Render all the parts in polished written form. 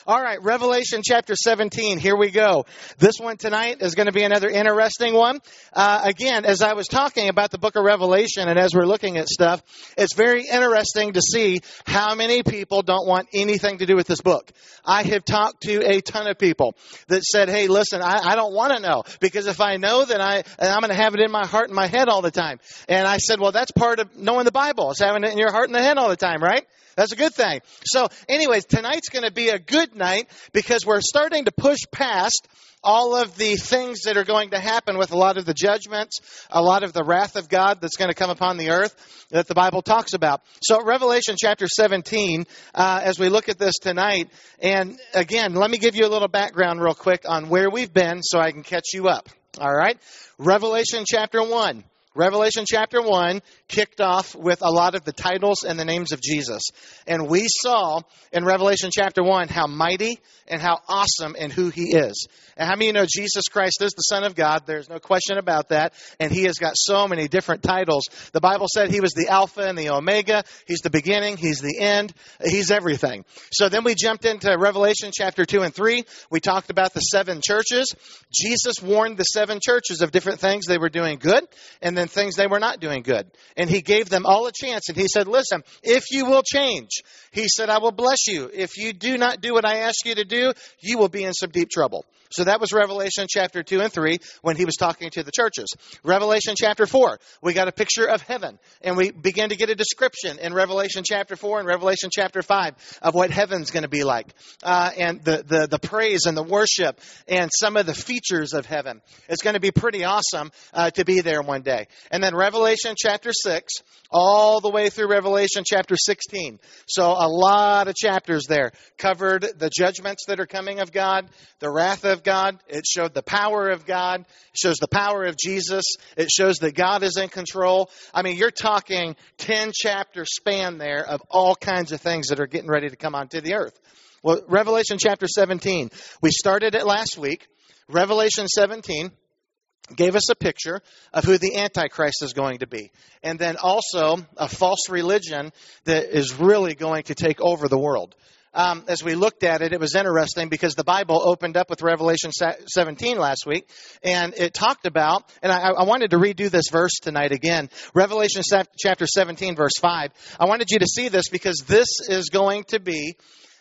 All right, Revelation chapter 17. Here we go. This one tonight is going to be another interesting one. Again, as I was talking about the book of Revelation and as we're looking at stuff, it's very interesting to see how many people don't want anything to do with this book. I have talked to a ton of people that said, hey, listen, I don't want to know, because if I know, then I'm going to have it in my heart and my head all the time. And I said, well, that's part of knowing the Bible. It's having it in your heart and the head all the time, right? That's a good thing. So anyways, tonight's going to be a good night because we're starting to push past all of the things that are going to happen with a lot of the judgments, a lot of the wrath of God that's going to come upon the earth that the Bible talks about. So Revelation chapter 17, as we look at this tonight, and again, let me give you a little background real quick on where we've been so I can catch you up. All right? Revelation chapter 1. Revelation chapter 1 kicked off with a lot of the titles and the names of Jesus. And we saw in Revelation chapter 1 how mighty and how awesome and who he is. And how many of you know Jesus Christ is the Son of God? There's no question about that. And he has got so many different titles. The Bible said he was the Alpha and the Omega. He's the beginning. He's the end. He's everything. So then we jumped into Revelation chapter 2 and 3. We talked about the 7 churches. Jesus warned the 7 churches of different things they were doing good and then things they were not doing good. And he gave them all a chance. And he said, listen, if you will change, he said, I will bless you. If you do not do what I ask you to do, you will be in some deep trouble. So that was Revelation chapter 2 and 3 when he was talking to the churches. Revelation chapter 4, we got a picture of heaven. And we began to get a description in Revelation chapter 4 and Revelation chapter 5 of what heaven's going to be like. And the praise and the worship and some of the features of heaven. It's going to be pretty awesome to be there one day. And then Revelation chapter 6, all the way through Revelation chapter 16. So a lot of chapters there covered the judgments that are coming of God, the wrath of God. It showed the power of God. It shows the power of Jesus. It shows that God is in control. I mean, you're talking 10 chapter span there of all kinds of things that are getting ready to come onto the earth. Well, Revelation chapter 17, we started it last week. Revelation 17 gave us a picture of who the Antichrist is going to be. And then also a false religion that is really going to take over the world. As we looked at it, it was interesting because the Bible opened up with Revelation 17 last week, and it talked about, and I wanted to redo this verse tonight again, Revelation chapter 17, verse 5. I wanted you to see this because this is going to be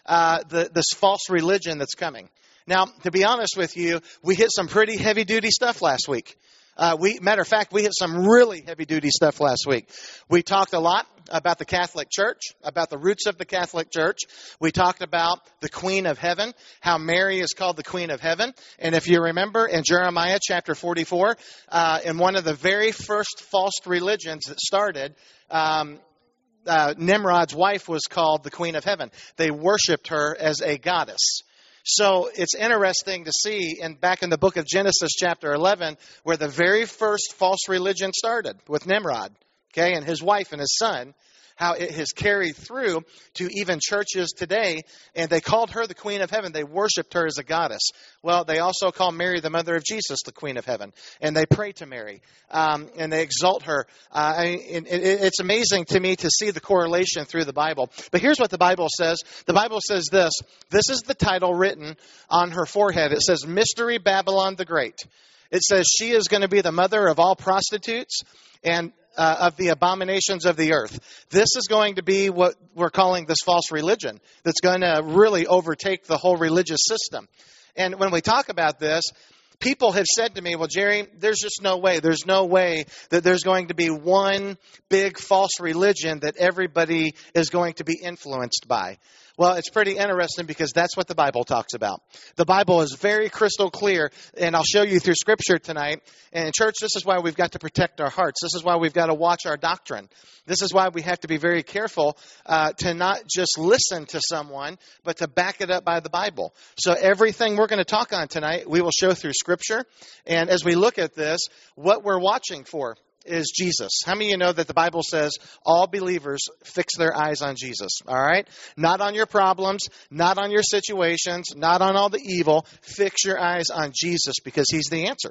this false religion that's coming. Now, to be honest with you, we hit some pretty heavy-duty stuff last week. Matter of fact, we hit some really heavy-duty stuff last week. We talked a lot about the Catholic Church, about the roots of the Catholic Church. We talked about the Queen of Heaven, how Mary is called the Queen of Heaven. And if you remember in Jeremiah chapter 44, in one of the very first false religions that started, Nimrod's wife was called the Queen of Heaven. They worshipped her as a goddess. So it's interesting to see back in the book of Genesis chapter 11 where the very first false religion started with Nimrod, okay, and his wife and his son, how it has carried through to even churches today, and they called her the Queen of Heaven. They worshipped her as a goddess. Well, they also call Mary, the mother of Jesus, the Queen of Heaven, and they pray to Mary, and they exalt her. It's amazing to me to see the correlation through the Bible. But here's what the Bible says. The Bible says this. This is the title written on her forehead. It says, Mystery Babylon the Great. It says she is going to be the mother of all prostitutes and of the abominations of the earth. This is going to be what we're calling this false religion that's going to really overtake the whole religious system. And when we talk about this, people have said to me, well, Jerry, there's just no way. There's no way that there's going to be one big false religion that everybody is going to be influenced by. Well, it's pretty interesting because that's what the Bible talks about. The Bible is very crystal clear, and I'll show you through Scripture tonight. And in church, this is why we've got to protect our hearts. This is why we've got to watch our doctrine. This is why we have to be very careful to not just listen to someone, but to back it up by the Bible. So everything we're going to talk on tonight, we will show through Scripture. And as we look at this, what we're watching for is Jesus. How many of you know that the Bible says all believers fix their eyes on Jesus? All right? Not on your problems, not on your situations, not on all the evil. Fix your eyes on Jesus because he's the answer.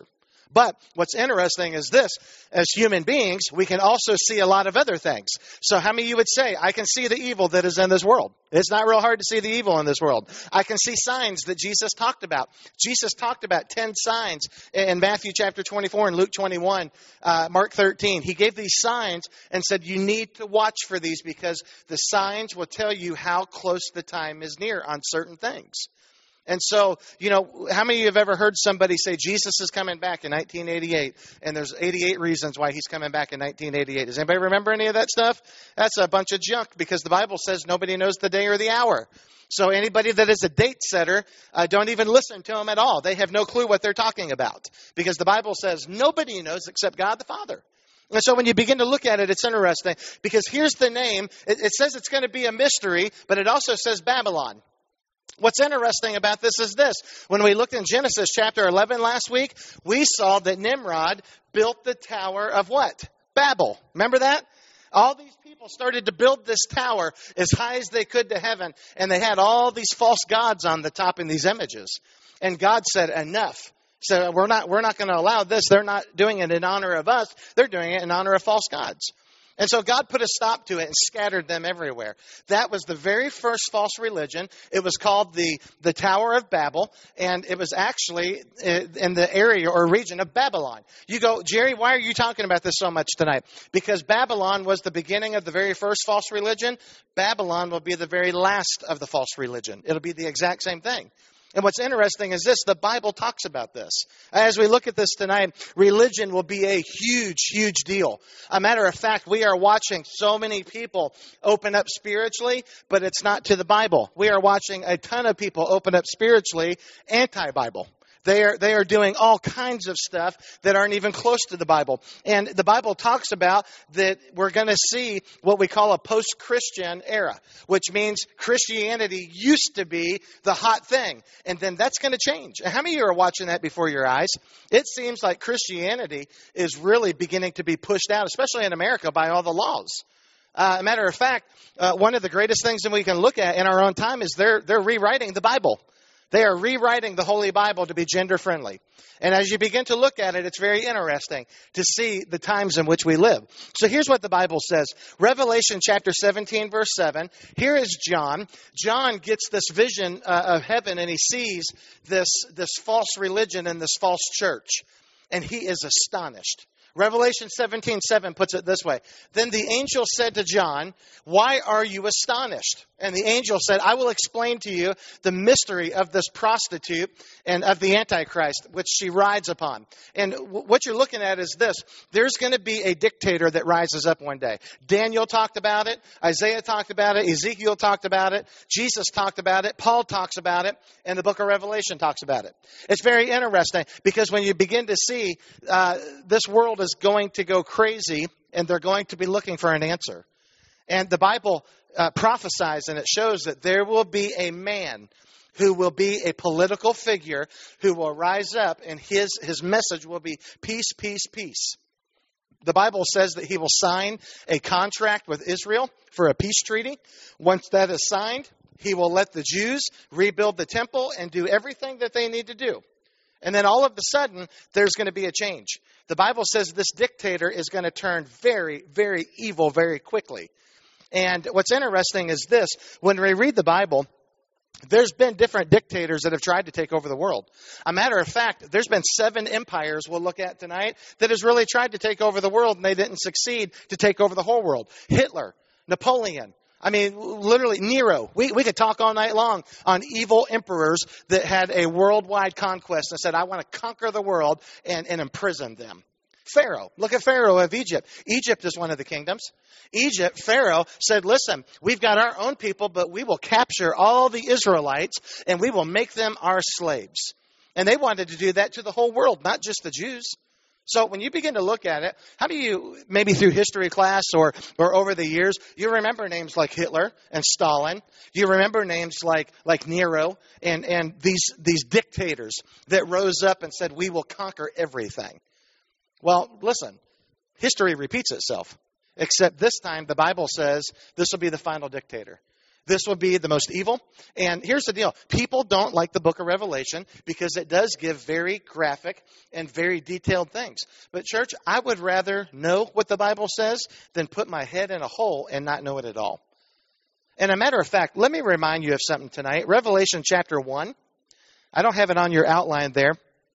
But what's interesting is this, as human beings, we can also see a lot of other things. So how many of you would say, I can see the evil that is in this world? It's not real hard to see the evil in this world. I can see signs that Jesus talked about. Jesus talked about 10 signs in Matthew chapter 24 and Luke 21, Mark 13. He gave these signs and said, you need to watch for these because the signs will tell you how close the time is near on certain things. And so, how many of you have ever heard somebody say Jesus is coming back in 1988, and there's 88 reasons why he's coming back in 1988? Does anybody remember any of that stuff? That's a bunch of junk because the Bible says nobody knows the day or the hour. So anybody that is a date setter, don't even listen to them at all. They have no clue what they're talking about because the Bible says nobody knows except God the Father. And so when you begin to look at it, it's interesting because here's the name. It says it's going to be a mystery, but it also says Babylon. What's interesting about this is this. When we looked in Genesis chapter 11 last week, we saw that Nimrod built the tower of what? Babel. Remember that? All these people started to build this tower as high as they could to heaven, and they had all these false gods on the top in these images. And God said, enough. So we're not going to allow this. They're not doing it in honor of us. They're doing it in honor of false gods. And so God put a stop to it and scattered them everywhere. That was the very first false religion. It was called the Tower of Babel, and it was actually in the area or region of Babylon. You go, Jerry, why are you talking about this so much tonight? Because Babylon was the beginning of the very first false religion. Babylon will be the very last of the false religion. It'll be the exact same thing. And what's interesting is this, the Bible talks about this. As we look at this tonight, religion will be a huge, huge deal. A matter of fact, we are watching so many people open up spiritually, but it's not to the Bible. We are watching a ton of people open up spiritually anti-Bible. They are doing all kinds of stuff that aren't even close to the Bible. And the Bible talks about that we're going to see what we call a post-Christian era, which means Christianity used to be the hot thing. And then that's going to change. And how many of you are watching that before your eyes? It seems like Christianity is really beginning to be pushed out, especially in America, by all the laws. A matter of fact, one of the greatest things that we can look at in our own time is they're rewriting the Bible. They are rewriting the Holy Bible to be gender-friendly. And as you begin to look at it, it's very interesting to see the times in which we live. So here's what the Bible says. Revelation chapter 17, verse 7. Here is John. John gets this vision of heaven, and he sees this false religion and this false church. And he is astonished. Revelation 17:7 puts it this way. Then the angel said to John, why are you astonished? And the angel said, I will explain to you the mystery of this prostitute and of the Antichrist, which she rides upon. And what you're looking at is this. There's going to be a dictator that rises up one day. Daniel talked about it. Isaiah talked about it. Ezekiel talked about it. Jesus talked about it. Paul talks about it. And the book of Revelation talks about it. It's very interesting because when you begin to see this world is going to go crazy and they're going to be looking for an answer. And the Bible prophesies and it shows that there will be a man who will be a political figure who will rise up and his message will be peace, peace, peace. The Bible says that he will sign a contract with Israel for a peace treaty. Once that is signed, he will let the Jews rebuild the temple and do everything that they need to do. And then all of a sudden, there's going to be a change. The Bible says this dictator is going to turn very, very evil very quickly. And what's interesting is this. When we read the Bible, there's been different dictators that have tried to take over the world. A matter of fact, there's been 7 empires we'll look at tonight that has really tried to take over the world, and they didn't succeed to take over the whole world. Hitler, Napoleon. I mean, literally, Nero. We could talk all night long on evil emperors that had a worldwide conquest and said, I want to conquer the world and imprison them. Pharaoh. Look at Pharaoh of Egypt. Egypt is one of the kingdoms. Egypt, Pharaoh said, listen, we've got our own people, but we will capture all the Israelites and we will make them our slaves. And they wanted to do that to the whole world, not just the Jews. So when you begin to look at it, how do you, maybe through history class or over the years, you remember names like Hitler and Stalin. You remember names like Nero and these dictators that rose up and said, we will conquer everything. Well, listen, history repeats itself, except this time the Bible says this will be the final dictator. This would be the most evil. And here's the deal. People don't like the book of Revelation because it does give very graphic and very detailed things. But church, I would rather know what the Bible says than put my head in a hole and not know it at all. And a matter of fact, let me remind you of something tonight. Revelation chapter 1. I don't have it on your outline there.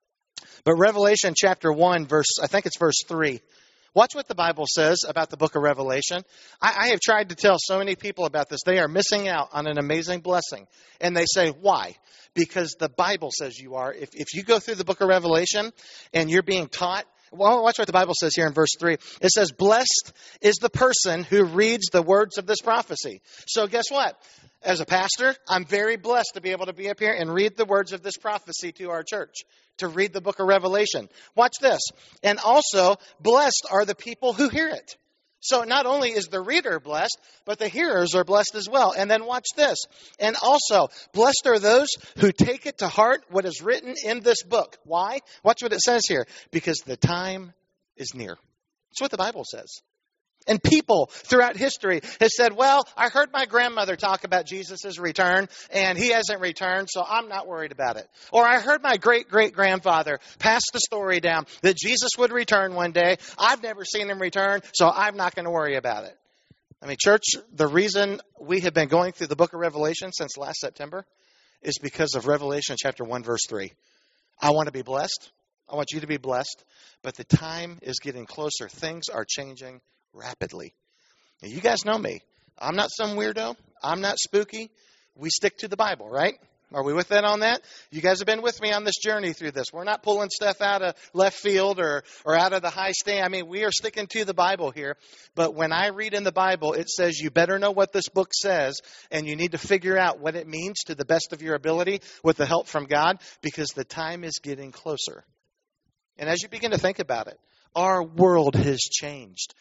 But Revelation chapter 1, I think it's verse 3. Watch what the Bible says about the book of Revelation. I have tried to tell so many people about this. They are missing out on an amazing blessing. And they say, why? Because the Bible says you are. If you go through the book of Revelation and you're being taught, well, watch what the Bible says here in verse 3. It says, blessed is the person who reads the words of this prophecy. So guess what? As a pastor, I'm very blessed to be able to be up here and read the words of this prophecy to our church, to read the book of Revelation. Watch this. And also, blessed are the people who hear it. So not only is the reader blessed, but the hearers are blessed as well. And then watch this. And also, blessed are those who take it to heart what is written in this book. Why? Watch what it says here. Because the time is near. That's what the Bible says. And people throughout history have said, well, I heard my grandmother talk about Jesus' return, and he hasn't returned, so I'm not worried about it. Or I heard my great-great-grandfather pass the story down that Jesus would return one day. I've never seen him return, so I'm not going to worry about it. I mean, church, the reason we have been going through the book of Revelation since last September is because of Revelation chapter 1, verse 3. I want to be blessed. I want you to be blessed. But the time is getting closer. Things are changing rapidly. Now, you guys know me. I'm not some weirdo. I'm not spooky. We stick to the Bible, right? Are we with that on that? You guys have been with me on this journey through this. We're not pulling stuff out of left field or out of the high stand. I mean, we are sticking to the Bible here. But when I read in the Bible, it says you better know what this book says, and you need to figure out what it means to the best of your ability with the help from God, because the time is getting closer. And as you begin to think about it, our world has changed.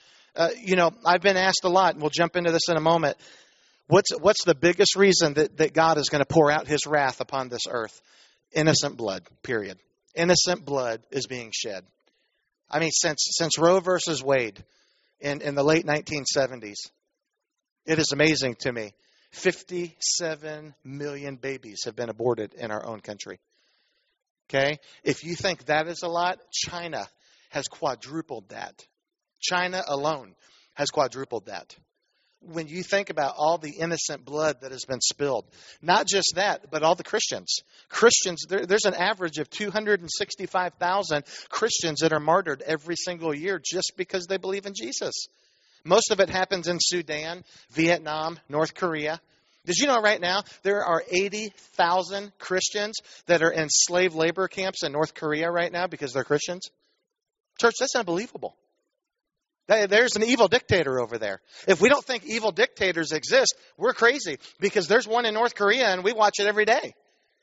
I've been asked a lot, and we'll jump into this in a moment. What's the biggest reason that God is going to pour out his wrath upon this earth? Innocent blood, period. Innocent blood is being shed. I mean, since Roe versus Wade in the late 1970s, it is amazing to me. 57 million babies have been aborted in our own country. Okay? If you think that is a lot, China has quadrupled that. China alone has quadrupled that. When you think about all the innocent blood that has been spilled, not just that, but all the Christians. There's an average of 265,000 Christians that are martyred every single year just because they believe in Jesus. Most of it happens in Sudan, Vietnam, North Korea. Did you know right now there are 80,000 Christians that are in slave labor camps in North Korea right now because they're Christians? Church, that's unbelievable. There's an evil dictator over there. If we don't think evil dictators exist, we're crazy, because there's one in North Korea and we watch it every day.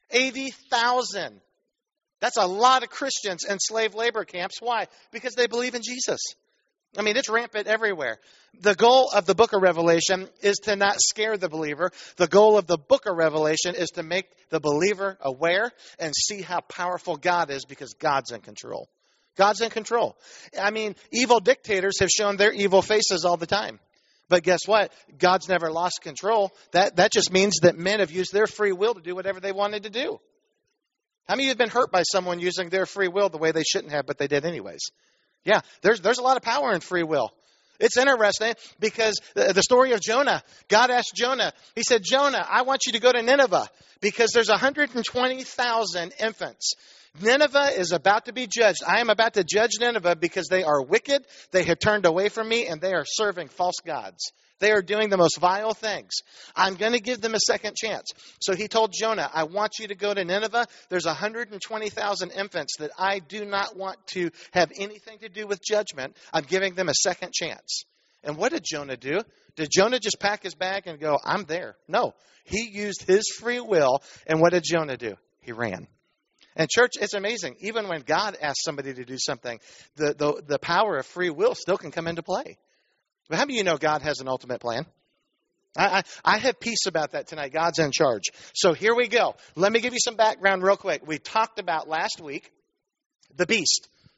80,000. That's a lot of Christians in slave labor camps. Why? Because they believe in Jesus. I mean, it's rampant everywhere. The goal of the book of Revelation is to not scare the believer. The goal of the book of Revelation is to make the believer aware and see how powerful God is, because God's in control. God's in control. I mean, evil dictators have shown their evil faces all the time. But guess what? God's never lost control. That just means that men have used their free will to do whatever they wanted to do. How many of you have been hurt by someone using their free will the way they shouldn't have, but they did anyways? Yeah, there's a lot of power in free will. It's interesting because the story of Jonah, God asked Jonah, he said, Jonah, I want you to go to Nineveh because there's 120,000 infants. Nineveh is about to be judged. I am about to judge Nineveh because they are wicked, they have turned away from me, and they are serving false gods. They are doing the most vile things. I'm going to give them a second chance. So he told Jonah, I want you to go to Nineveh. There's 120,000 infants that I do not want to have anything to do with judgment. I'm giving them a second chance. And what did Jonah do? Did Jonah just pack his bag and go, I'm there? No. He used his free will. And what did Jonah do? He ran. And church, it's amazing. Even when God asks somebody to do something, the power of free will still can come into play. But how many of you know God has an ultimate plan? I have peace about that tonight. God's in charge. So here we go. Let me give you some background real quick. We talked about last week the beast.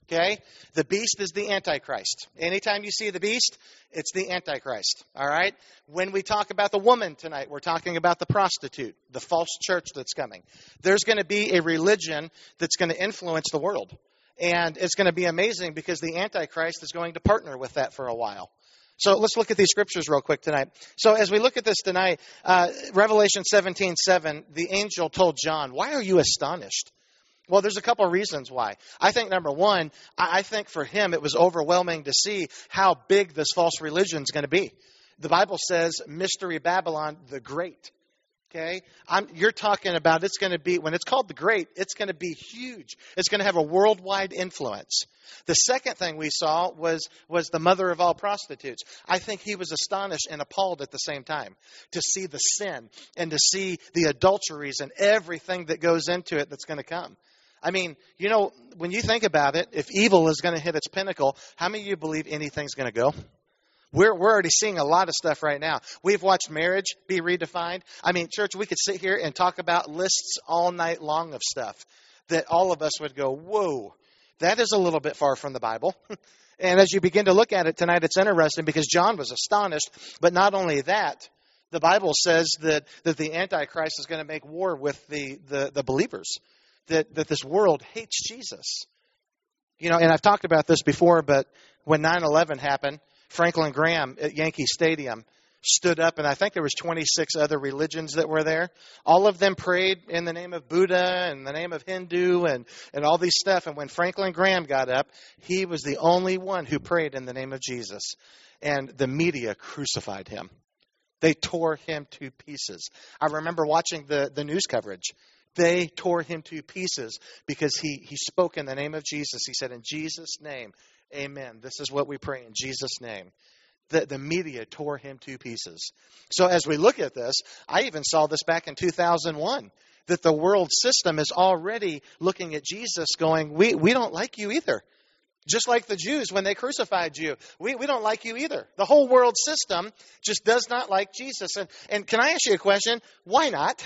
Okay? The beast is the Antichrist. Anytime you see the beast, it's the Antichrist. All right? When we talk about the woman tonight, we're talking about the prostitute, the false church that's coming. There's going to be a religion that's going to influence the world. And it's going to be amazing because the Antichrist is going to partner with that for a while. So let's look at these scriptures real quick tonight. So as we look at this tonight, Revelation 17:7, the angel told John, "Why are you astonished?" Well, there's a couple of reasons why. I think, number one, I think for him it was overwhelming to see how big this false religion is going to be. The Bible says, Mystery Babylon the Great. Okay? You're talking about it's going to be, when it's called the Great, it's going to be huge. It's going to have a worldwide influence. The second thing we saw was the mother of all prostitutes. I think he was astonished and appalled at the same time to see the sin and to see the adulteries and everything that goes into it that's going to come. I mean, you know, when you think about it, if evil is going to hit its pinnacle, how many of you believe anything's going to go? We're already seeing a lot of stuff right now. We've watched marriage be redefined. I mean, church, we could sit here and talk about lists all night long of stuff that all of us would go, whoa, that is a little bit far from the Bible. And as you begin to look at it tonight, it's interesting because John was astonished. But not only that, the Bible says that the Antichrist is going to make war with the believers. That this world hates Jesus. You know, and I've talked about this before, but when 9/11 happened, Franklin Graham at Yankee Stadium stood up, and I think there was 26 other religions that were there. All of them prayed in the name of Buddha and the name of Hindu and all these stuff. And when Franklin Graham got up, he was the only one who prayed in the name of Jesus. And the media crucified him. They tore him to pieces. I remember watching the news coverage. They tore him to pieces because he spoke in the name of Jesus. He said, in Jesus' name, amen. This is what we pray in Jesus' name. The media tore him to pieces. So as we look at this, I even saw this back in 2001, that the world system is already looking at Jesus going, we don't like you either. Just like the Jews when they crucified you. We don't like you either. The whole world system just does not like Jesus. And can I ask you a question? Why not?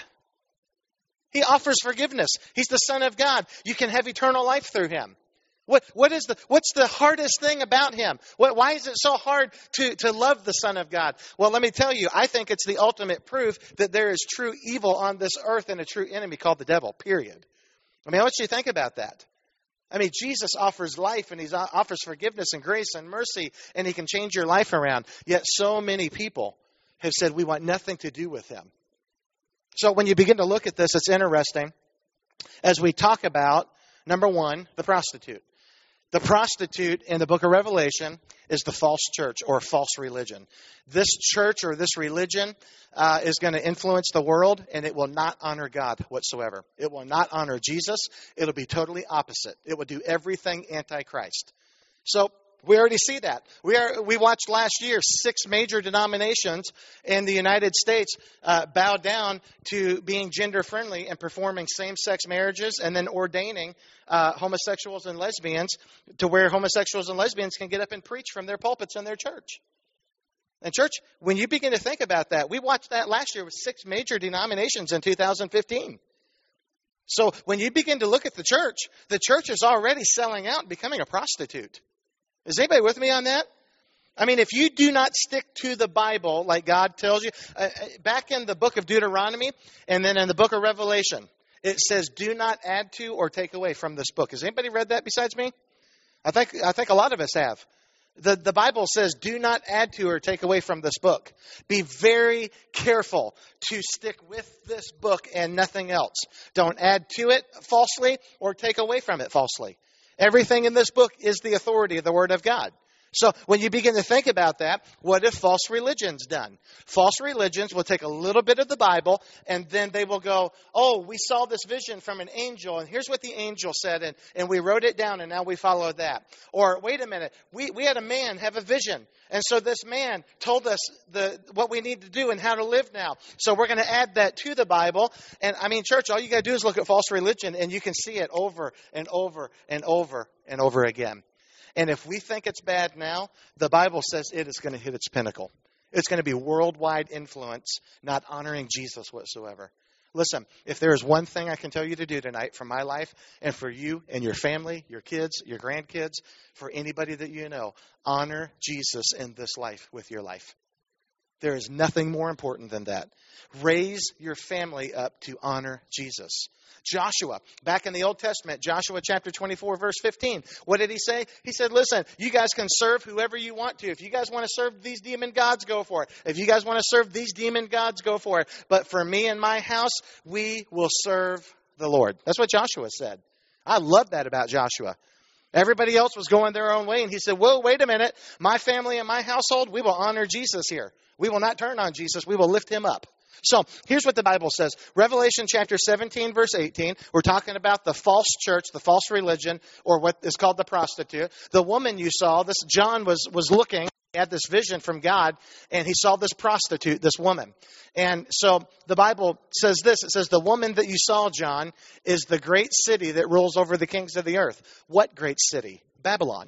He offers forgiveness. He's the Son of God. You can have eternal life through him. What's the hardest thing about him? Why is it so hard to love the Son of God? Well, let me tell you, I think it's the ultimate proof that there is true evil on this earth and a true enemy called the devil, period. I mean, I want you to think about that. I mean, Jesus offers life and he offers forgiveness and grace and mercy, and he can change your life around. Yet so many people have said we want nothing to do with him. So when you begin to look at this, it's interesting as we talk about, number one, the prostitute. The prostitute in the book of Revelation is the false church or false religion. This church or this religion is going to influence the world, and it will not honor God whatsoever. It will not honor Jesus. It'll be totally opposite. It will do everything antichrist. So we already see that. We watched last year 6 major denominations in the United States bow down to being gender friendly and performing same-sex marriages and then ordaining homosexuals and lesbians to where homosexuals and lesbians can get up and preach from their pulpits in their church. And church, when you begin to think about that, we watched that last year with 6 major denominations in 2015. So when you begin to look at the church is already selling out and becoming a prostitute. Is anybody with me on that? I mean, if you do not stick to the Bible like God tells you, back in the book of Deuteronomy and then in the book of Revelation, it says, do not add to or take away from this book. Has anybody read that besides me? I think a lot of us have. The Bible says, do not add to or take away from this book. Be very careful to stick with this book and nothing else. Don't add to it falsely or take away from it falsely. Everything in this book is the authority of the Word of God. So when you begin to think about that, what have false religions done? False religions will take a little bit of the Bible and then they will go, oh, we saw this vision from an angel and here's what the angel said and we wrote it down and now we follow that. Or wait a minute, we had a man have a vision and so this man told us what we need to do and how to live now. So we're going to add that to the Bible. And I mean, church, all you got to do is look at false religion and you can see it over and over and over and over again. And if we think it's bad now, the Bible says it is going to hit its pinnacle. It's going to be worldwide influence, not honoring Jesus whatsoever. Listen, if there is one thing I can tell you to do tonight for my life and for you and your family, your kids, your grandkids, for anybody that you know, honor Jesus in this life with your life. There is nothing more important than that. Raise your family up to honor Jesus. Joshua, back in the Old Testament, Joshua chapter 24, verse 15. What did he say? He said, listen, you guys can serve whoever you want to. If you guys want to serve these demon gods, go for it. If you guys want to serve these demon gods, go for it. But for me and my house, we will serve the Lord. That's what Joshua said. I love that about Joshua. Everybody else was going their own way. And he said, whoa, wait a minute. My family and my household, we will honor Jesus here. We will not turn on Jesus. We will lift him up. So here's what the Bible says. Revelation chapter 17, verse 18. We're talking about the false church, the false religion, or what is called the prostitute. The woman you saw, this John was looking. He had this vision from God, and he saw this prostitute, this woman. And so the Bible says this. It says, the woman that you saw, John, is the great city that rules over the kings of the earth. What great city? Babylon.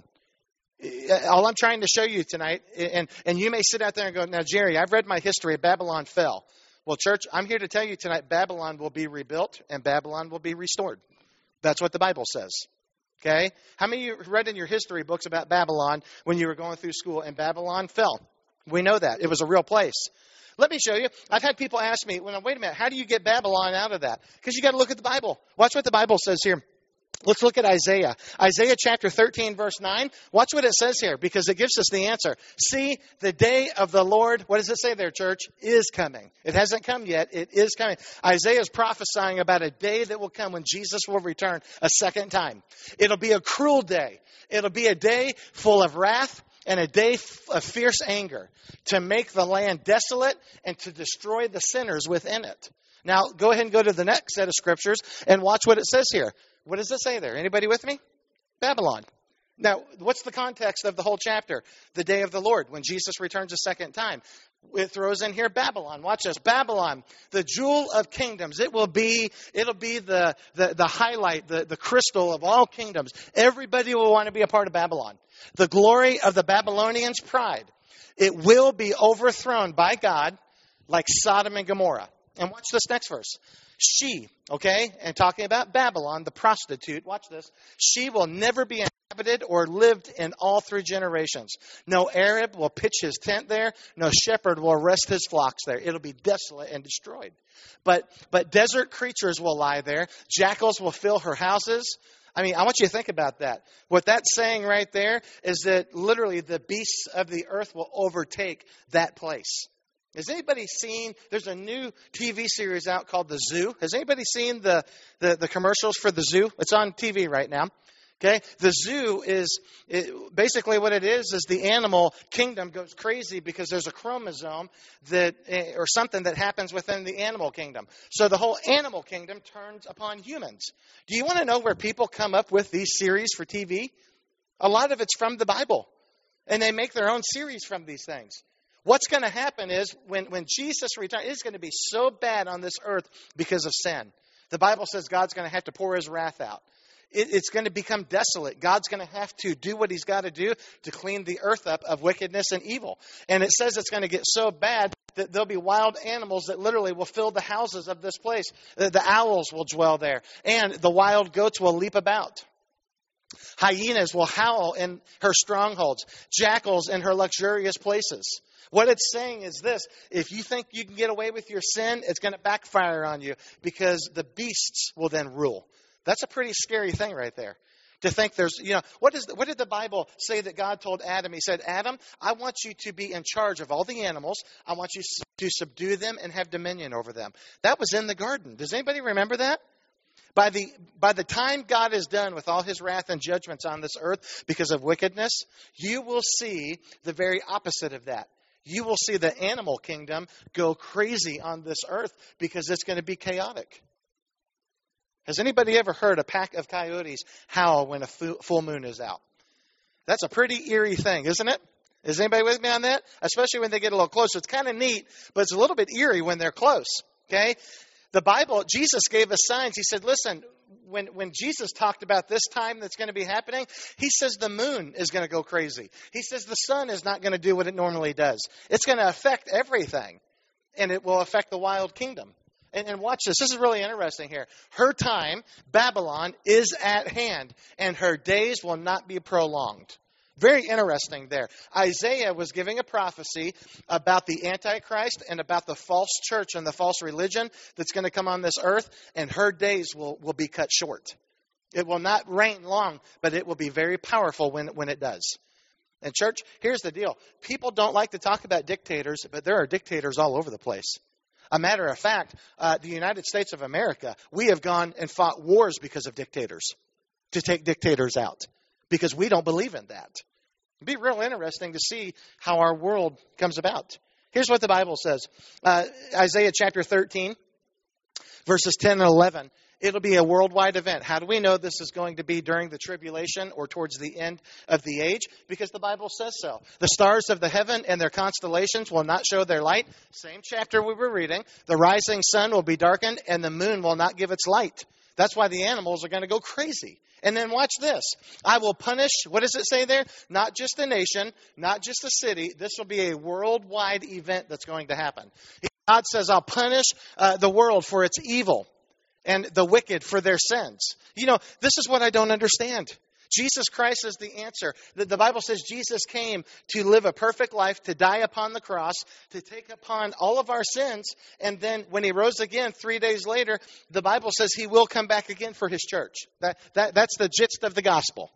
All I'm trying to show you tonight, and you may sit out there and go, now, Jerry, I've read my history. Babylon fell. Well, church, I'm here to tell you tonight, Babylon will be rebuilt and Babylon will be restored. That's what the Bible says. Okay? How many of you read in your history books about Babylon when you were going through school and Babylon fell? We know that. It was a real place. Let me show you. I've had people ask me, well, wait a minute, how do you get Babylon out of that? Because you got to look at the Bible. Watch what the Bible says here. Let's look at Isaiah. Isaiah chapter 13, verse 9. Watch what it says here, because it gives us the answer. See, the day of the Lord, what does it say there, church? Is coming. It hasn't come yet. It is coming. Isaiah is prophesying about a day that will come when Jesus will return a second time. It'll be a cruel day. It'll be a day full of wrath and a day of fierce anger to make the land desolate and to destroy the sinners within it. Now, go ahead and go to the next set of scriptures and watch what it says here. What does it say there? Anybody with me? Babylon. Now, what's the context of the whole chapter? The day of the Lord, when Jesus returns a second time. It throws in here Babylon. Watch this. Babylon, the jewel of kingdoms. It'll be the highlight, the crystal of all kingdoms. Everybody will want to be a part of Babylon. The glory of the Babylonians' pride. It will be overthrown by God like Sodom and Gomorrah. And watch this next verse. She, okay, and talking about Babylon, the prostitute, watch this. She will never be inhabited or lived in all through generations. No Arab will pitch his tent there. No shepherd will rest his flocks there. It'll be desolate and destroyed. But desert creatures will lie there. Jackals will fill her houses. I mean, I want you to think about that. What that's saying right there is that literally the beasts of the earth will overtake that place. Has anybody seen, there's a new TV series out called The Zoo. Has anybody seen the commercials for The Zoo? It's on TV right now. Okay? The zoo is, basically what it is the animal kingdom goes crazy because there's a chromosome that, or something that happens within the animal kingdom. So the whole animal kingdom turns upon humans. Do you want to know where people come up with these series for TV? A lot of it's from the Bible. And they make their own series from these things. What's going to happen is when Jesus returns, it's going to be so bad on this earth because of sin. The Bible says God's going to have to pour his wrath out. It's going to become desolate. God's going to have to do what he's got to do to clean the earth up of wickedness and evil. And it says it's going to get so bad that there'll be wild animals that literally will fill the houses of this place. The owls will dwell there. And the wild goats will leap about. Hyenas will howl in her strongholds. Jackals in her luxurious places. What it's saying is this: if you think you can get away with your sin, it's going to backfire on you because the beasts will then rule. That's a pretty scary thing right there. To think there's, what did the Bible say that God told Adam? He said, Adam, I want you to be in charge of all the animals. I want you to subdue them and have dominion over them. That was in the garden. Does anybody remember that? By the time God is done with all his wrath and judgments on this earth because of wickedness, you will see the very opposite of that. You will see the animal kingdom go crazy on this earth because it's going to be chaotic. Has anybody ever heard a pack of coyotes howl when a full moon is out? That's a pretty eerie thing, isn't it? Is anybody with me on that? Especially when they get a little closer. It's kind of neat, but it's a little bit eerie when they're close. Okay? The Bible, Jesus gave us signs. He said, listen, when Jesus talked about this time that's going to be happening, he says the moon is going to go crazy. He says the sun is not going to do what it normally does. It's going to affect everything, and it will affect the wild kingdom. And watch this. This is really interesting here. Her time, Babylon, is at hand, and her days will not be prolonged. Very interesting there. Isaiah was giving a prophecy about the Antichrist and about the false church and the false religion that's going to come on this earth, and her days will be cut short. It will not reign long, but it will be very powerful when it does. And church, here's the deal. People don't like to talk about dictators, but there are dictators all over the place. A matter of fact, the United States of America, we have gone and fought wars because of dictators, to take dictators out, because we don't believe in that. It'd be real interesting to see how our world comes about. Here's what the Bible says. Isaiah chapter 13, verses 10 and 11. It'll be a worldwide event. How do we know this is going to be during the tribulation or towards the end of the age? Because the Bible says so. The stars of the heaven and their constellations will not show their light. Same chapter we were reading. The rising sun will be darkened and the moon will not give its light. That's why the animals are going to go crazy. And then watch this. I will punish, what does it say there? Not just a nation, not just a city. This will be a worldwide event that's going to happen. God says, I'll punish the world for its evil and the wicked for their sins. You know, this is what I don't understand. Jesus Christ is the answer. The Bible says Jesus came to live a perfect life, to die upon the cross, to take upon all of our sins. And then when he rose again 3 days later, the Bible says he will come back again for his church. That's the gist of the gospel.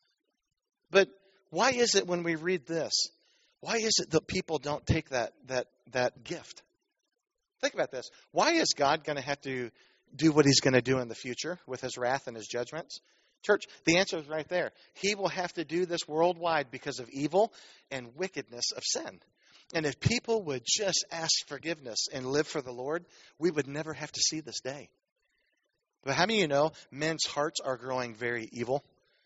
But why is it when we read this, why is it that people don't take that gift? Think about this. Why is God going to have to do what he's going to do in the future with his wrath and his judgments? Church, the answer is right there. He will have to do this worldwide because of evil and wickedness of sin. And if people would just ask forgiveness and live for the Lord, we would never have to see this day. But how many of you know men's hearts are growing very evil?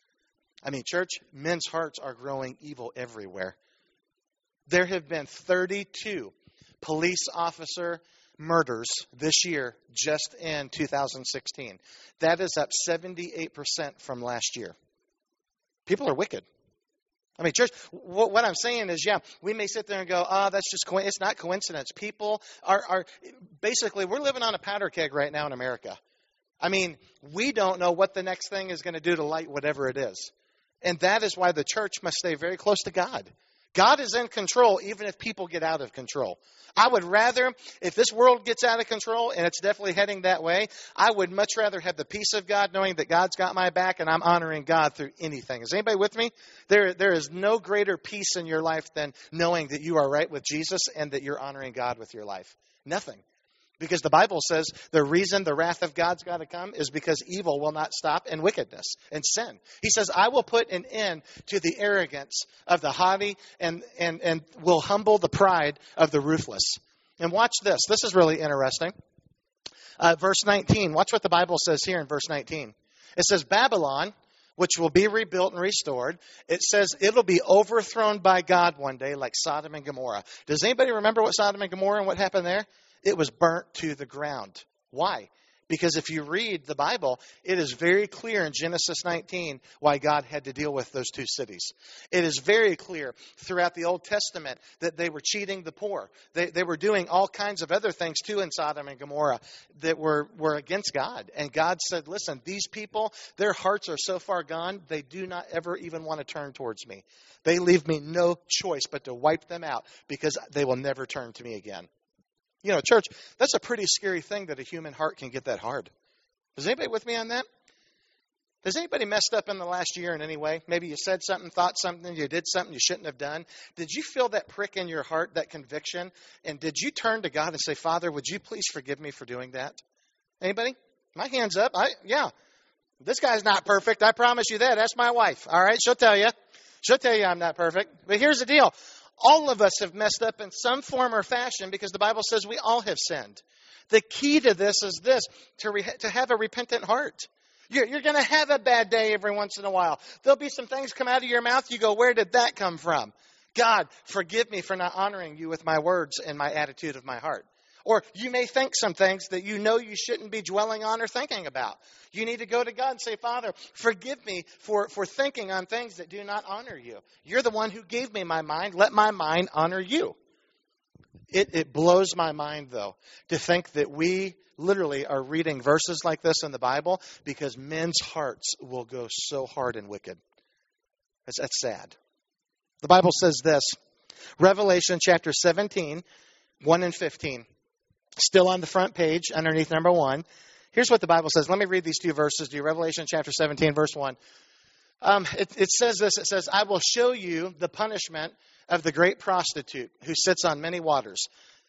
I mean, church, men's hearts are growing evil everywhere. There have been 32 police officer murders this year, just in 2016. That is up 78% from last year. People are wicked. I mean, church, what I'm saying is, yeah, we may sit there and go, that's just it's not coincidence. People are basically, we're living on a powder keg right now in America. I mean, we don't know what the next thing is going to do to light whatever it is. And that is why the church must stay very close to God. God is in control even if people get out of control. I would rather, if this world gets out of control, and it's definitely heading that way, I would much rather have the peace of God, knowing that God's got my back and I'm honoring God through anything. Is anybody with me? There is no greater peace in your life than knowing that you are right with Jesus and that you're honoring God with your life. Nothing. Because the Bible says the reason the wrath of God's got to come is because evil will not stop and wickedness and sin. He says, I will put an end to the arrogance of the haughty and will humble the pride of the ruthless. And watch this. This is really interesting. Verse 19. Watch what the Bible says here in verse 19. It says, Babylon, which will be rebuilt and restored, it says it'll be overthrown by God one day like Sodom and Gomorrah. Does anybody remember what Sodom and Gomorrah and what happened there? It was burnt to the ground. Why? Because if you read the Bible, it is very clear in Genesis 19 why God had to deal with those two cities. It is very clear throughout the Old Testament that they were cheating the poor. They were doing all kinds of other things too in Sodom and Gomorrah that were against God. And God said, listen, these people, their hearts are so far gone, they do not ever even want to turn towards me. They leave me no choice but to wipe them out because they will never turn to me again. You know, church, that's a pretty scary thing that a human heart can get that hard. Is anybody with me on that? Has anybody messed up in the last year in any way? Maybe you said something, thought something, you did something you shouldn't have done. Did you feel that prick in your heart, that conviction? And did you turn to God and say, Father, would you please forgive me for doing that? Anybody? My hand's up. Yeah. This guy's not perfect. I promise you that. That's my wife. All right. She'll tell you. She'll tell you I'm not perfect. But here's the deal. All of us have messed up in some form or fashion because the Bible says we all have sinned. The key to this is this, to have a repentant heart. You're going to have a bad day every once in a while. There'll be some things come out of your mouth. You go, where did that come from? God, forgive me for not honoring you with my words and my attitude of my heart. Or you may think some things that you know you shouldn't be dwelling on or thinking about. You need to go to God and say, Father, forgive me for thinking on things that do not honor you. You're the one who gave me my mind. Let my mind honor you. It blows my mind, though, to think that we literally are reading verses like this in the Bible because men's hearts will go so hard and wicked. That's sad. The Bible says this, Revelation chapter 17, 1 and 15. Still on the front page, underneath number 1. Here's what the Bible says. Let me read these two verses to you. Revelation chapter 17, verse 1. It says this. It says, I will show you the punishment of the great prostitute who sits on many waters.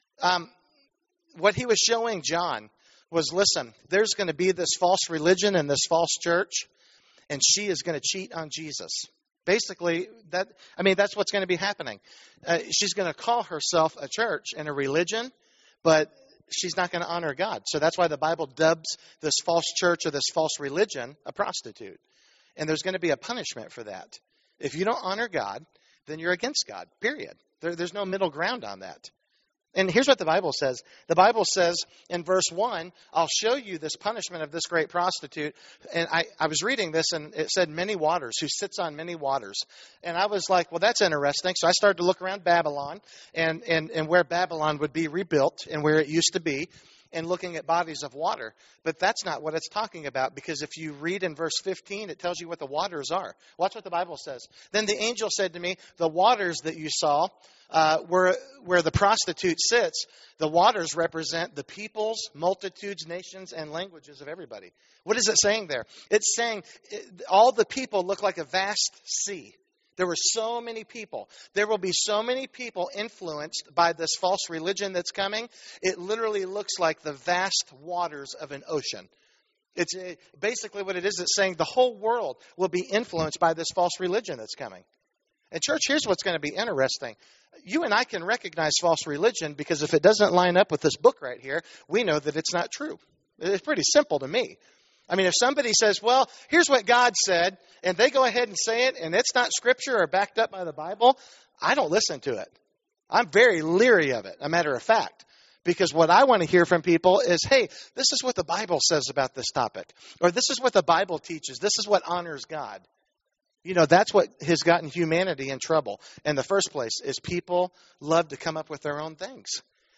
What he was showing John was, listen, there's going to be this false religion and this false church, and she is going to cheat on Jesus. Basically, that's what's going to be happening. She's going to call herself a church and a religion, but she's not going to honor God. So that's why the Bible dubs this false church or this false religion a prostitute. And there's going to be a punishment for that. If you don't honor God, then you're against God, period. There's no middle ground on that. And here's what the Bible says. The Bible says in verse 1, I'll show you this punishment of this great prostitute. And I was reading this, and it said many waters, who sits on many waters. And I was like, well, that's interesting. So I started to look around Babylon and where Babylon would be rebuilt and where it used to be, and looking at bodies of water. But that's not what it's talking about, because if you read in verse 15, it tells you what the waters are. Watch what the Bible says. Then the angel said to me, the waters that you saw where the prostitute sits, the waters represent the peoples, multitudes, nations, and languages of everybody. What is it saying there? It's saying all the people look like a vast sea. There were so many people. There will be so many people influenced by this false religion that's coming. It literally looks like the vast waters of an ocean. It's basically what it is. It's saying the whole world will be influenced by this false religion that's coming. And church, here's what's going to be interesting. You and I can recognize false religion because if it doesn't line up with this book right here, we know that it's not true. It's pretty simple to me. I mean, if somebody says, well, here's what God said, and they go ahead and say it, and it's not scripture or backed up by the Bible, I don't listen to it. I'm very leery of it, a matter of fact. Because what I want to hear from people is, hey, this is what the Bible says about this topic. Or this is what the Bible teaches. This is what honors God. You know, that's what has gotten humanity in trouble in the first place, is people love to come up with their own things.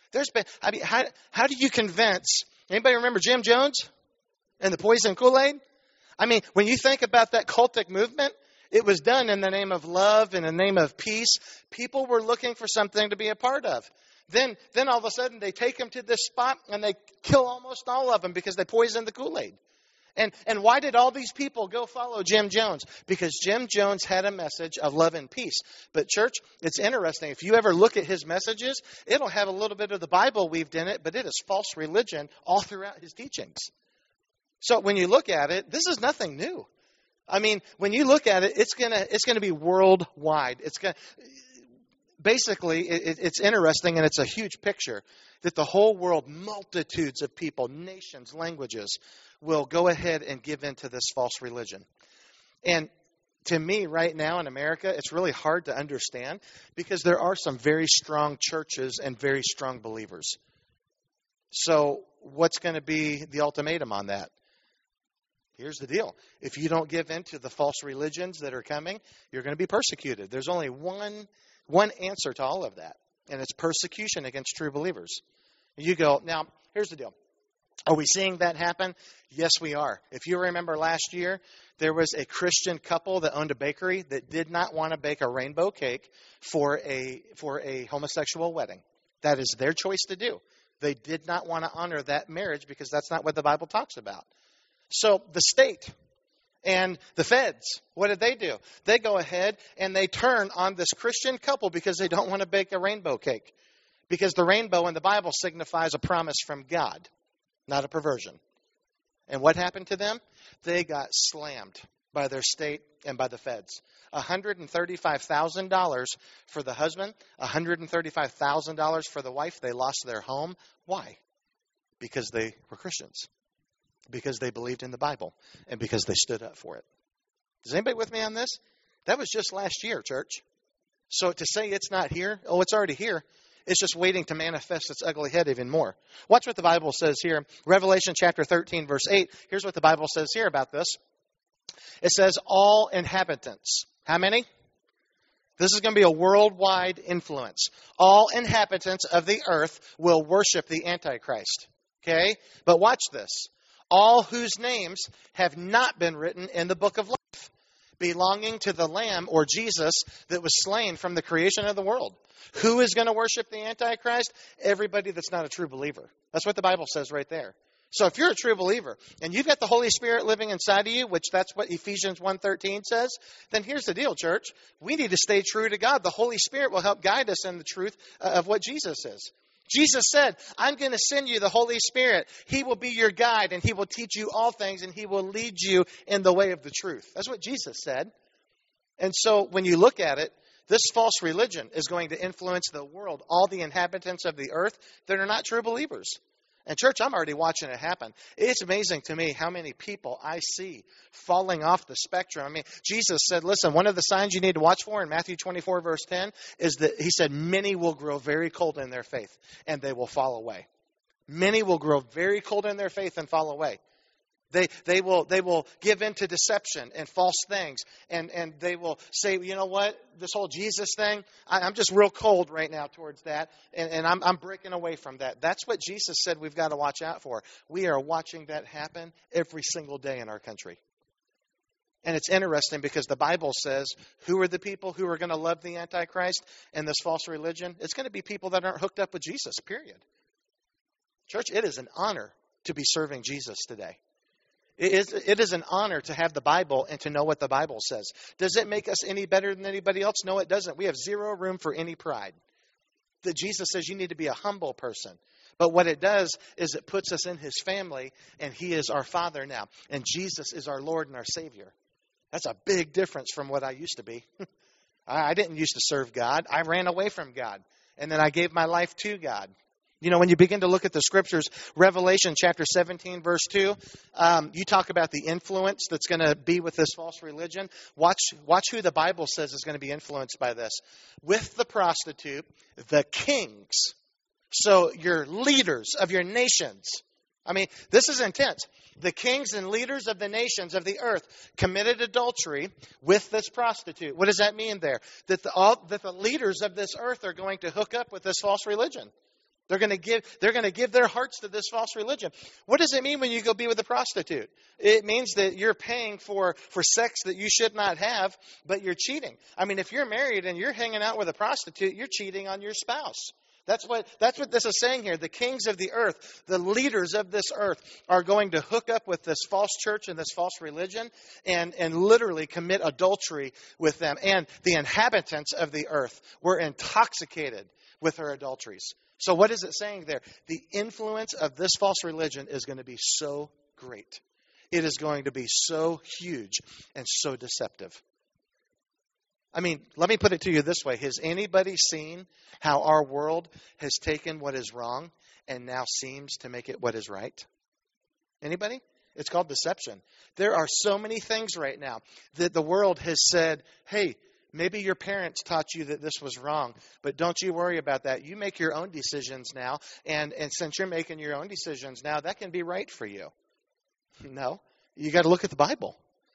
How do you convince, anybody remember Jim Jones and the poison Kool-Aid? I mean, when you think about that cultic movement, it was done in the name of love, in the name of peace. People were looking for something to be a part of. Then all of a sudden they take them to this spot and they kill almost all of them because they poisoned the Kool-Aid. And why did all these people go follow Jim Jones? Because Jim Jones had a message of love and peace. But church, it's interesting. If you ever look at his messages, it'll have a little bit of the Bible weaved in it, but it is false religion all throughout his teachings. So when you look at it, this is nothing new. I mean, when you look at it, it's gonna be worldwide. Basically, it's interesting, and it's a huge picture that the whole world, multitudes of people, nations, languages, will go ahead and give in to this false religion. And to me, right now in America, it's really hard to understand because there are some very strong churches and very strong believers. So what's going to be the ultimatum on that? Here's the deal. If you don't give in to the false religions that are coming, you're going to be persecuted. There's only one answer to all of that, and it's persecution against true believers. You go, now, here's the deal. Are we seeing that happen? Yes, we are. If you remember last year, there was a Christian couple that owned a bakery that did not want to bake a rainbow cake for a homosexual wedding. That is their choice to do. They did not want to honor that marriage because that's not what the Bible talks about. So the state and the feds, what did they do? They go ahead and they turn on this Christian couple because they don't want to bake a rainbow cake. Because the rainbow in the Bible signifies a promise from God, not a perversion. And what happened to them? They got slammed by their state and by the feds. $135,000 for the husband, $135,000 for the wife. They lost their home. Why? Because they were Christians. Because they believed in the Bible. And because they stood up for it. Is anybody with me on this? That was just last year, church. So to say it's not here, it's already here. It's just waiting to manifest its ugly head even more. Watch what the Bible says here. Revelation chapter 13, verse 8. Here's what the Bible says here about this. It says, all inhabitants. How many? This is going to be a worldwide influence. All inhabitants of the earth will worship the Antichrist. Okay? But watch this. All whose names have not been written in the book of life, belonging to the Lamb or Jesus that was slain from the creation of the world. Who is going to worship the Antichrist? Everybody that's not a true believer. That's what the Bible says right there. So if you're a true believer and you've got the Holy Spirit living inside of you, which that's what Ephesians 1:13 says, then here's the deal, church. We need to stay true to God. The Holy Spirit will help guide us in the truth of what Jesus is. Jesus said, I'm going to send you the Holy Spirit. He will be your guide, and He will teach you all things, and He will lead you in the way of the truth. That's what Jesus said. And so when you look at it, this false religion is going to influence the world, all the inhabitants of the earth that are not true believers. And church, I'm already watching it happen. It's amazing to me how many people I see falling off the spectrum. I mean, Jesus said, listen, one of the signs you need to watch for in Matthew 24, verse 10, is that He said, many will grow very cold in their faith, and they will fall away. Many will grow very cold in their faith and fall away. They will give in to deception and false things. And they will say, you know what, this whole Jesus thing, I'm just real cold right now towards that. And I'm breaking away from that. That's what Jesus said we've got to watch out for. We are watching that happen every single day in our country. And it's interesting because the Bible says, who are the people who are going to love the Antichrist and this false religion? It's going to be people that aren't hooked up with Jesus, period. Church, it is an honor to be serving Jesus today. It is an honor to have the Bible and to know what the Bible says. Does it make us any better than anybody else? No, it doesn't. We have zero room for any pride. That Jesus says you need to be a humble person. But what it does is it puts us in His family, and He is our Father now. And Jesus is our Lord and our Savior. That's a big difference from what I used to be. I didn't used to serve God. I ran away from God. And then I gave my life to God. You know, when you begin to look at the scriptures, Revelation chapter 17, verse 2, you talk about the influence that's going to be with this false religion. Watch who the Bible says is going to be influenced by this. With the prostitute, the kings. So your leaders of your nations. I mean, this is intense. The kings and leaders of the nations of the earth committed adultery with this prostitute. What does that mean there? That the leaders of this earth are going to hook up with this false religion. They're going to give their hearts to this false religion. What does it mean when you go be with a prostitute? It means that you're paying for sex that you should not have, but you're cheating. I mean, if you're married and you're hanging out with a prostitute, you're cheating on your spouse. That's what this is saying here. The kings of the earth, the leaders of this earth, are going to hook up with this false church and this false religion and literally commit adultery with them. And the inhabitants of the earth were intoxicated with her adulteries. So what is it saying there? The influence of this false religion is going to be so great. It is going to be so huge and so deceptive. I mean, let me put it to you this way. Has anybody seen how our world has taken what is wrong and now seems to make it what is right? Anybody? It's called deception. There are so many things right now that the world has said, hey, maybe your parents taught you that this was wrong, but don't you worry about that. You make your own decisions now, and since you're making your own decisions now, that can be right for you. No, you got to look at the Bible.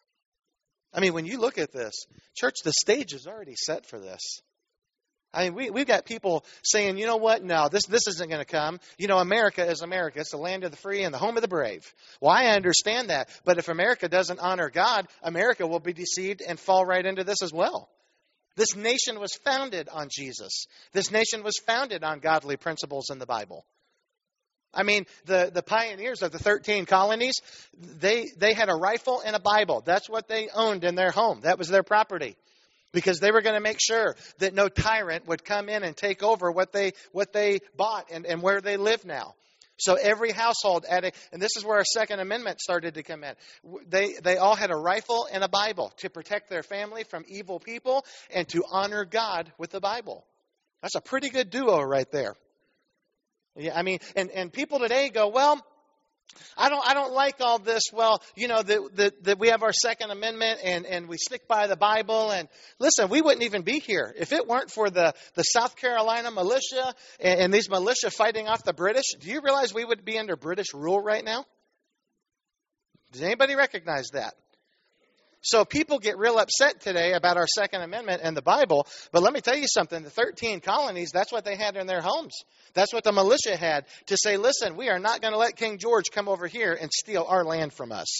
I mean, when you look at this, church, the stage is already set for this. I mean, we've got people saying, you know what? No, this isn't going to come. You know, America is America. It's the land of the free and the home of the brave. Well, I understand that. But if America doesn't honor God, America will be deceived and fall right into this as well. This nation was founded on Jesus. This nation was founded on godly principles in the Bible. I mean, the pioneers of the 13 colonies, they had a rifle and a Bible. That's what they owned in their home. That was their property. Because they were going to make sure that no tyrant would come in and take over what they bought and where they live now. So every household and this is where our Second Amendment started to come in. They all had a rifle and a Bible to protect their family from evil people and to honor God with the Bible. That's a pretty good duo right there. Yeah, I mean, and people today go, well, I don't like all this. Well, you know, that we have our Second Amendment and we stick by the Bible. And listen, we wouldn't even be here if it weren't for the South Carolina militia and these militia fighting off the British. Do you realize we would be under British rule right now? Does anybody recognize that? So people get real upset today about our Second Amendment and the Bible. But let me tell you something. The 13 colonies, that's what they had in their homes. That's what the militia had to say, listen, we are not going to let King George come over here and steal our land from us.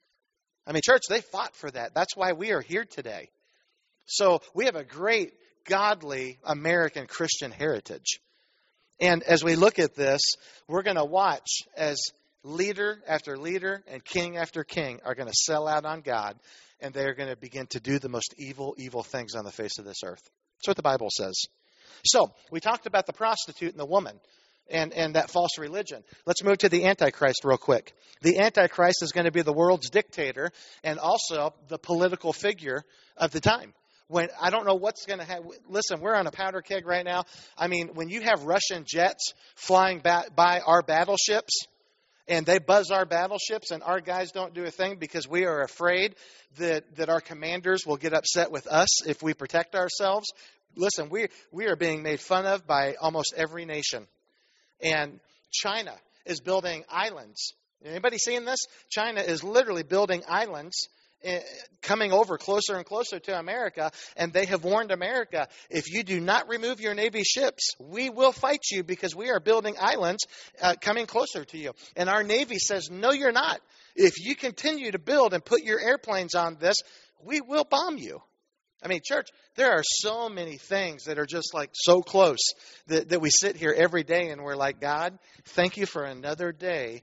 I mean, church, they fought for that. That's why we are here today. So we have a great, godly American Christian heritage. And as we look at this, we're going to watch as leader after leader and king after king are going to sell out on God, and they're going to begin to do the most evil things on the face of this earth. That's what the Bible says. So we talked about the prostitute and the woman and that false religion. Let's move to the Antichrist real quick. The Antichrist is going to be the world's dictator and also the political figure of the time. When I don't know what's going to happen. Listen, we're on a powder keg right now. I mean, when you have Russian jets flying by our battleships, and they buzz our battleships, and our guys don't do a thing because we are afraid that our commanders will get upset with us if we protect ourselves. Listen, we are being made fun of by almost every nation. And China is building islands. Anybody seeing this? China is literally building islands coming over closer and closer to America, and they have warned America, if you do not remove your Navy ships, we will fight you because we are building islands coming closer to you. And our Navy says, no, you're not. If you continue to build and put your airplanes on this, we will bomb you. I mean, church, there are so many things that are just like so close that we sit here every day and we're like, God, thank you for another day,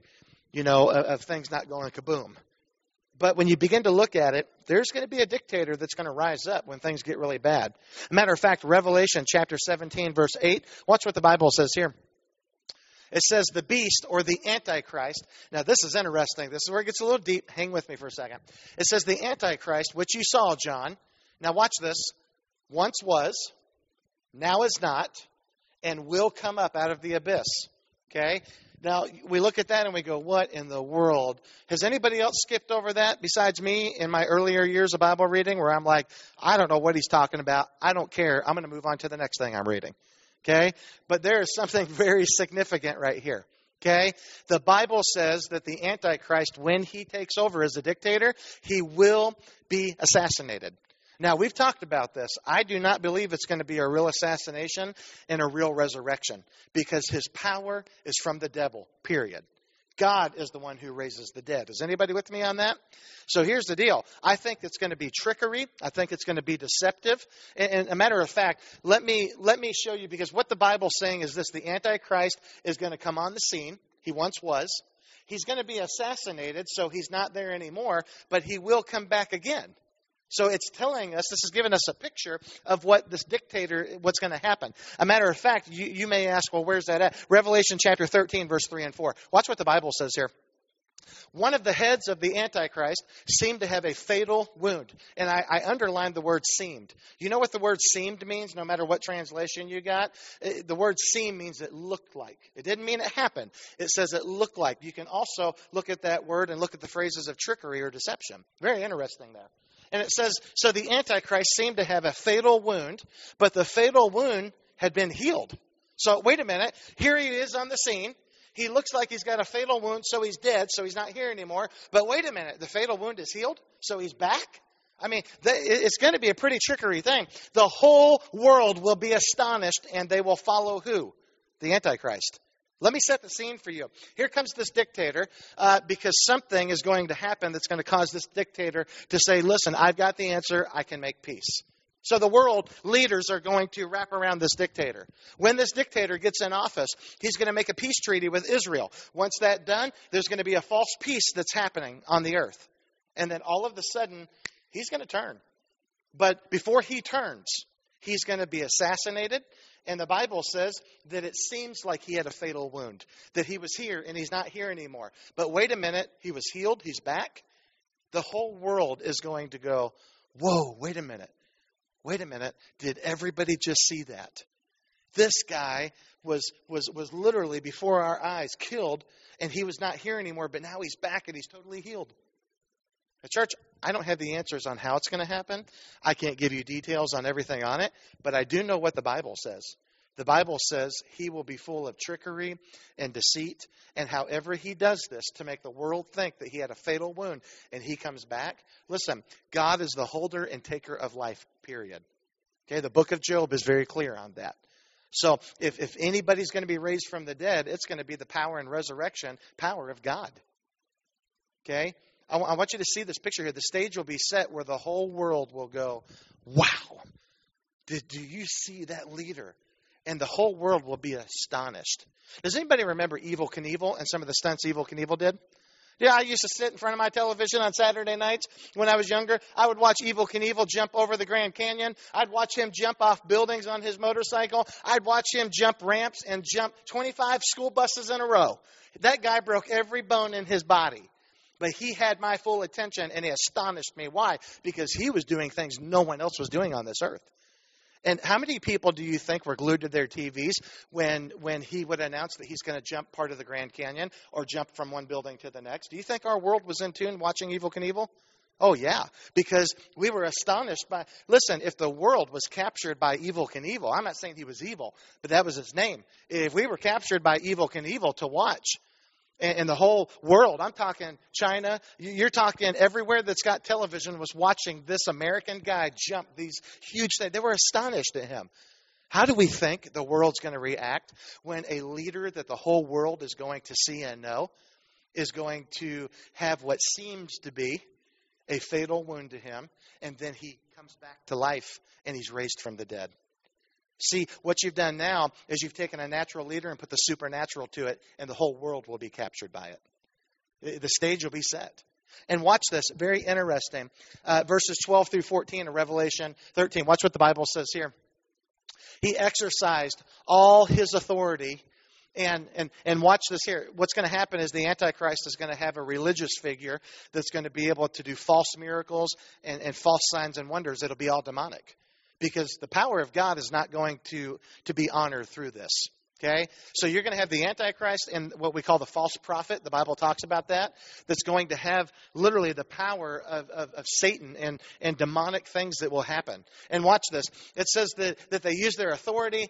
of things not going kaboom. But when you begin to look at it, there's going to be a dictator that's going to rise up when things get really bad. Matter of fact, Revelation chapter 17, verse 8, watch what the Bible says here. It says the beast or the Antichrist. Now, this is interesting. This is where it gets a little deep. Hang with me for a second. It says the Antichrist, which you saw, John. Now, watch this. Once was, now is not, and will come up out of the abyss. Okay? Now, we look at that and we go, what in the world? Has anybody else skipped over that besides me in my earlier years of Bible reading where I'm like, I don't know what he's talking about. I don't care. I'm going to move on to the next thing I'm reading. Okay? But there is something very significant right here. Okay? The Bible says that the Antichrist, when he takes over as a dictator, he will be assassinated. Now, we've talked about this. I do not believe it's going to be a real assassination and a real resurrection because his power is from the devil, period. God is the one who raises the dead. Is anybody with me on that? So here's the deal. I think it's going to be trickery. I think it's going to be deceptive. And a matter of fact, let me show you, because what the Bible's saying is this. The Antichrist is going to come on the scene. He once was. He's going to be assassinated, so he's not there anymore, but he will come back again. So it's telling us, this is giving us a picture of what this dictator, what's going to happen. A matter of fact, you may ask, well, where's that at? Revelation chapter 13, verse 3 and 4. Watch what the Bible says here. One of the heads of the Antichrist seemed to have a fatal wound. And I underlined the word seemed. You know what the word seemed means, no matter what translation you got? The word seem means it looked like. It didn't mean it happened. It says it looked like. You can also look at that word and look at the phrases of trickery or deception. Very interesting there. And it says, so the Antichrist seemed to have a fatal wound, but the fatal wound had been healed. So wait a minute. Here he is on the scene. He looks like he's got a fatal wound, so he's dead, so he's not here anymore. But wait a minute. The fatal wound is healed, so he's back? I mean, it's going to be a pretty trickery thing. The whole world will be astonished, and they will follow who? The Antichrist. Let me set the scene for you. Here comes this dictator because something is going to happen that's going to cause this dictator to say, listen, I've got the answer. I can make peace. So the world leaders are going to wrap around this dictator. When this dictator gets in office, he's going to make a peace treaty with Israel. Once that's done, there's going to be a false peace that's happening on the earth. And then all of a sudden, he's going to turn. But before he turns, he's going to be assassinated. And the Bible says that it seems like he had a fatal wound, that he was here and he's not here anymore. But wait a minute, he was healed, he's back. The whole world is going to go, whoa, wait a minute. Wait a minute, did everybody just see that? This guy was literally before our eyes killed, and he was not here anymore, but now he's back and he's totally healed. Now, church, I don't have the answers on how it's going to happen. I can't give you details on everything on it, but I do know what the Bible says. The Bible says he will be full of trickery and deceit. And however he does this to make the world think that he had a fatal wound and he comes back. Listen, God is the holder and taker of life, period. Okay, the book of Job is very clear on that. So if anybody's going to be raised from the dead, it's going to be the power and resurrection power of God. Okay? I want you to see this picture here. The stage will be set where the whole world will go, wow, do you see that leader? And the whole world will be astonished. Does anybody remember Evel Knievel and some of the stunts Evel Knievel did? Yeah, I used to sit in front of my television on Saturday nights when I was younger. I would watch Evel Knievel jump over the Grand Canyon. I'd watch him jump off buildings on his motorcycle. I'd watch him jump ramps and jump 25 school buses in a row. That guy broke every bone in his body. But he had my full attention, and he astonished me. Why? Because he was doing things no one else was doing on this earth. And how many people do you think were glued to their TVs when he would announce that he's going to jump part of the Grand Canyon or jump from one building to the next? Do you think our world was in tune watching Evel Knievel? Oh, yeah, because we were astonished by, listen, if the world was captured by Evel Knievel, I'm not saying he was evil, but that was his name. If we were captured by Evel Knievel to watch, in the whole world, I'm talking China, you're talking everywhere that's got television was watching this American guy jump these huge things. They were astonished at him. How do we think the world's going to react when a leader that the whole world is going to see and know is going to have what seems to be a fatal wound to him, and then he comes back to life and he's raised from the dead? See, what you've done now is you've taken a natural leader and put the supernatural to it, and the whole world will be captured by it. The stage will be set. And watch this, very interesting. Verses 12 through 14 of Revelation 13. Watch what the Bible says here. He exercised all his authority. And watch this here. What's going to happen is the Antichrist is going to have a religious figure that's going to be able to do false miracles and false signs and wonders. It'll be all demonic. Because the power of God is not going to be honored through this. Okay? So you're going to have the Antichrist and what we call the false prophet. The Bible talks about that. That's going to have literally the power of Satan and demonic things that will happen. And watch this. It says that they used their authority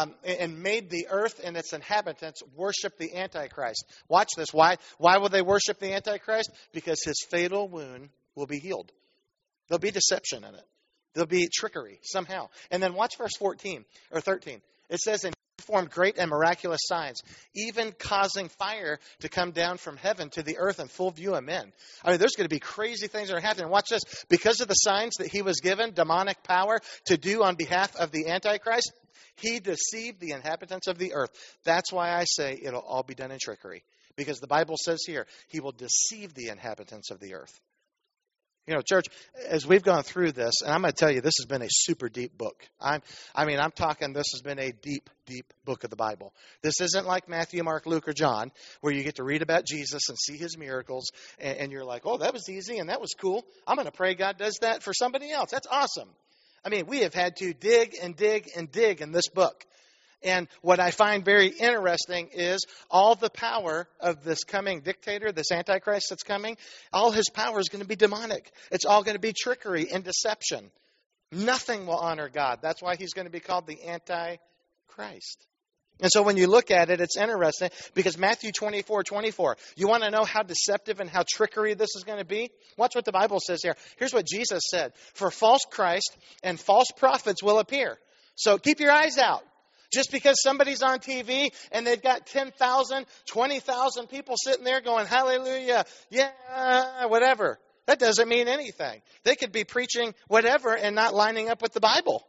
and made the earth and its inhabitants worship the Antichrist. Watch this. Why will they worship the Antichrist? Because his fatal wound will be healed. There'll be deception in it. There'll be trickery somehow. And then watch verse 14 or 13. It says, and he performed great and miraculous signs, even causing fire to come down from heaven to the earth in full view of men. I mean, there's going to be crazy things that are happening. Watch this. Because of the signs that he was given, demonic power to do on behalf of the Antichrist, he deceived the inhabitants of the earth. That's why I say it'll all be done in trickery. Because the Bible says here, he will deceive the inhabitants of the earth. You know, church, as we've gone through this, and I'm going to tell you, this has been a super deep book. I'm talking, this has been a deep, deep book of the Bible. This isn't like Matthew, Mark, Luke, or John, where you get to read about Jesus and see his miracles, and you're like, oh, that was easy, and that was cool. I'm going to pray God does that for somebody else. That's awesome. I mean, we have had to dig and dig and dig in this book. And what I find very interesting is all the power of this coming dictator, this Antichrist that's coming, all his power is going to be demonic. It's all going to be trickery and deception. Nothing will honor God. That's why he's going to be called the Antichrist. And so when you look at it, it's interesting because Matthew 24:24, you want to know how deceptive and how trickery this is going to be? Watch what the Bible says here. Here's what Jesus said. For false Christ and false prophets will appear. So keep your eyes out. Just because somebody's on TV and they've got 10,000, 20,000 people sitting there going, hallelujah, yeah, whatever. That doesn't mean anything. They could be preaching whatever and not lining up with the Bible.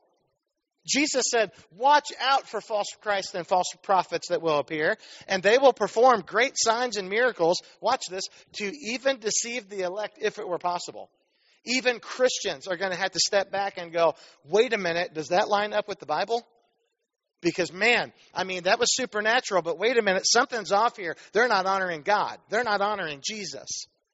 Jesus said, watch out for false Christ and false prophets that will appear, and they will perform great signs and miracles, watch this, to even deceive the elect if it were possible. Even Christians are going to have to step back and go, wait a minute, does that line up with the Bible? Because, man, I mean, that was supernatural, but wait a minute, something's off here. They're not honoring God. They're not honoring Jesus.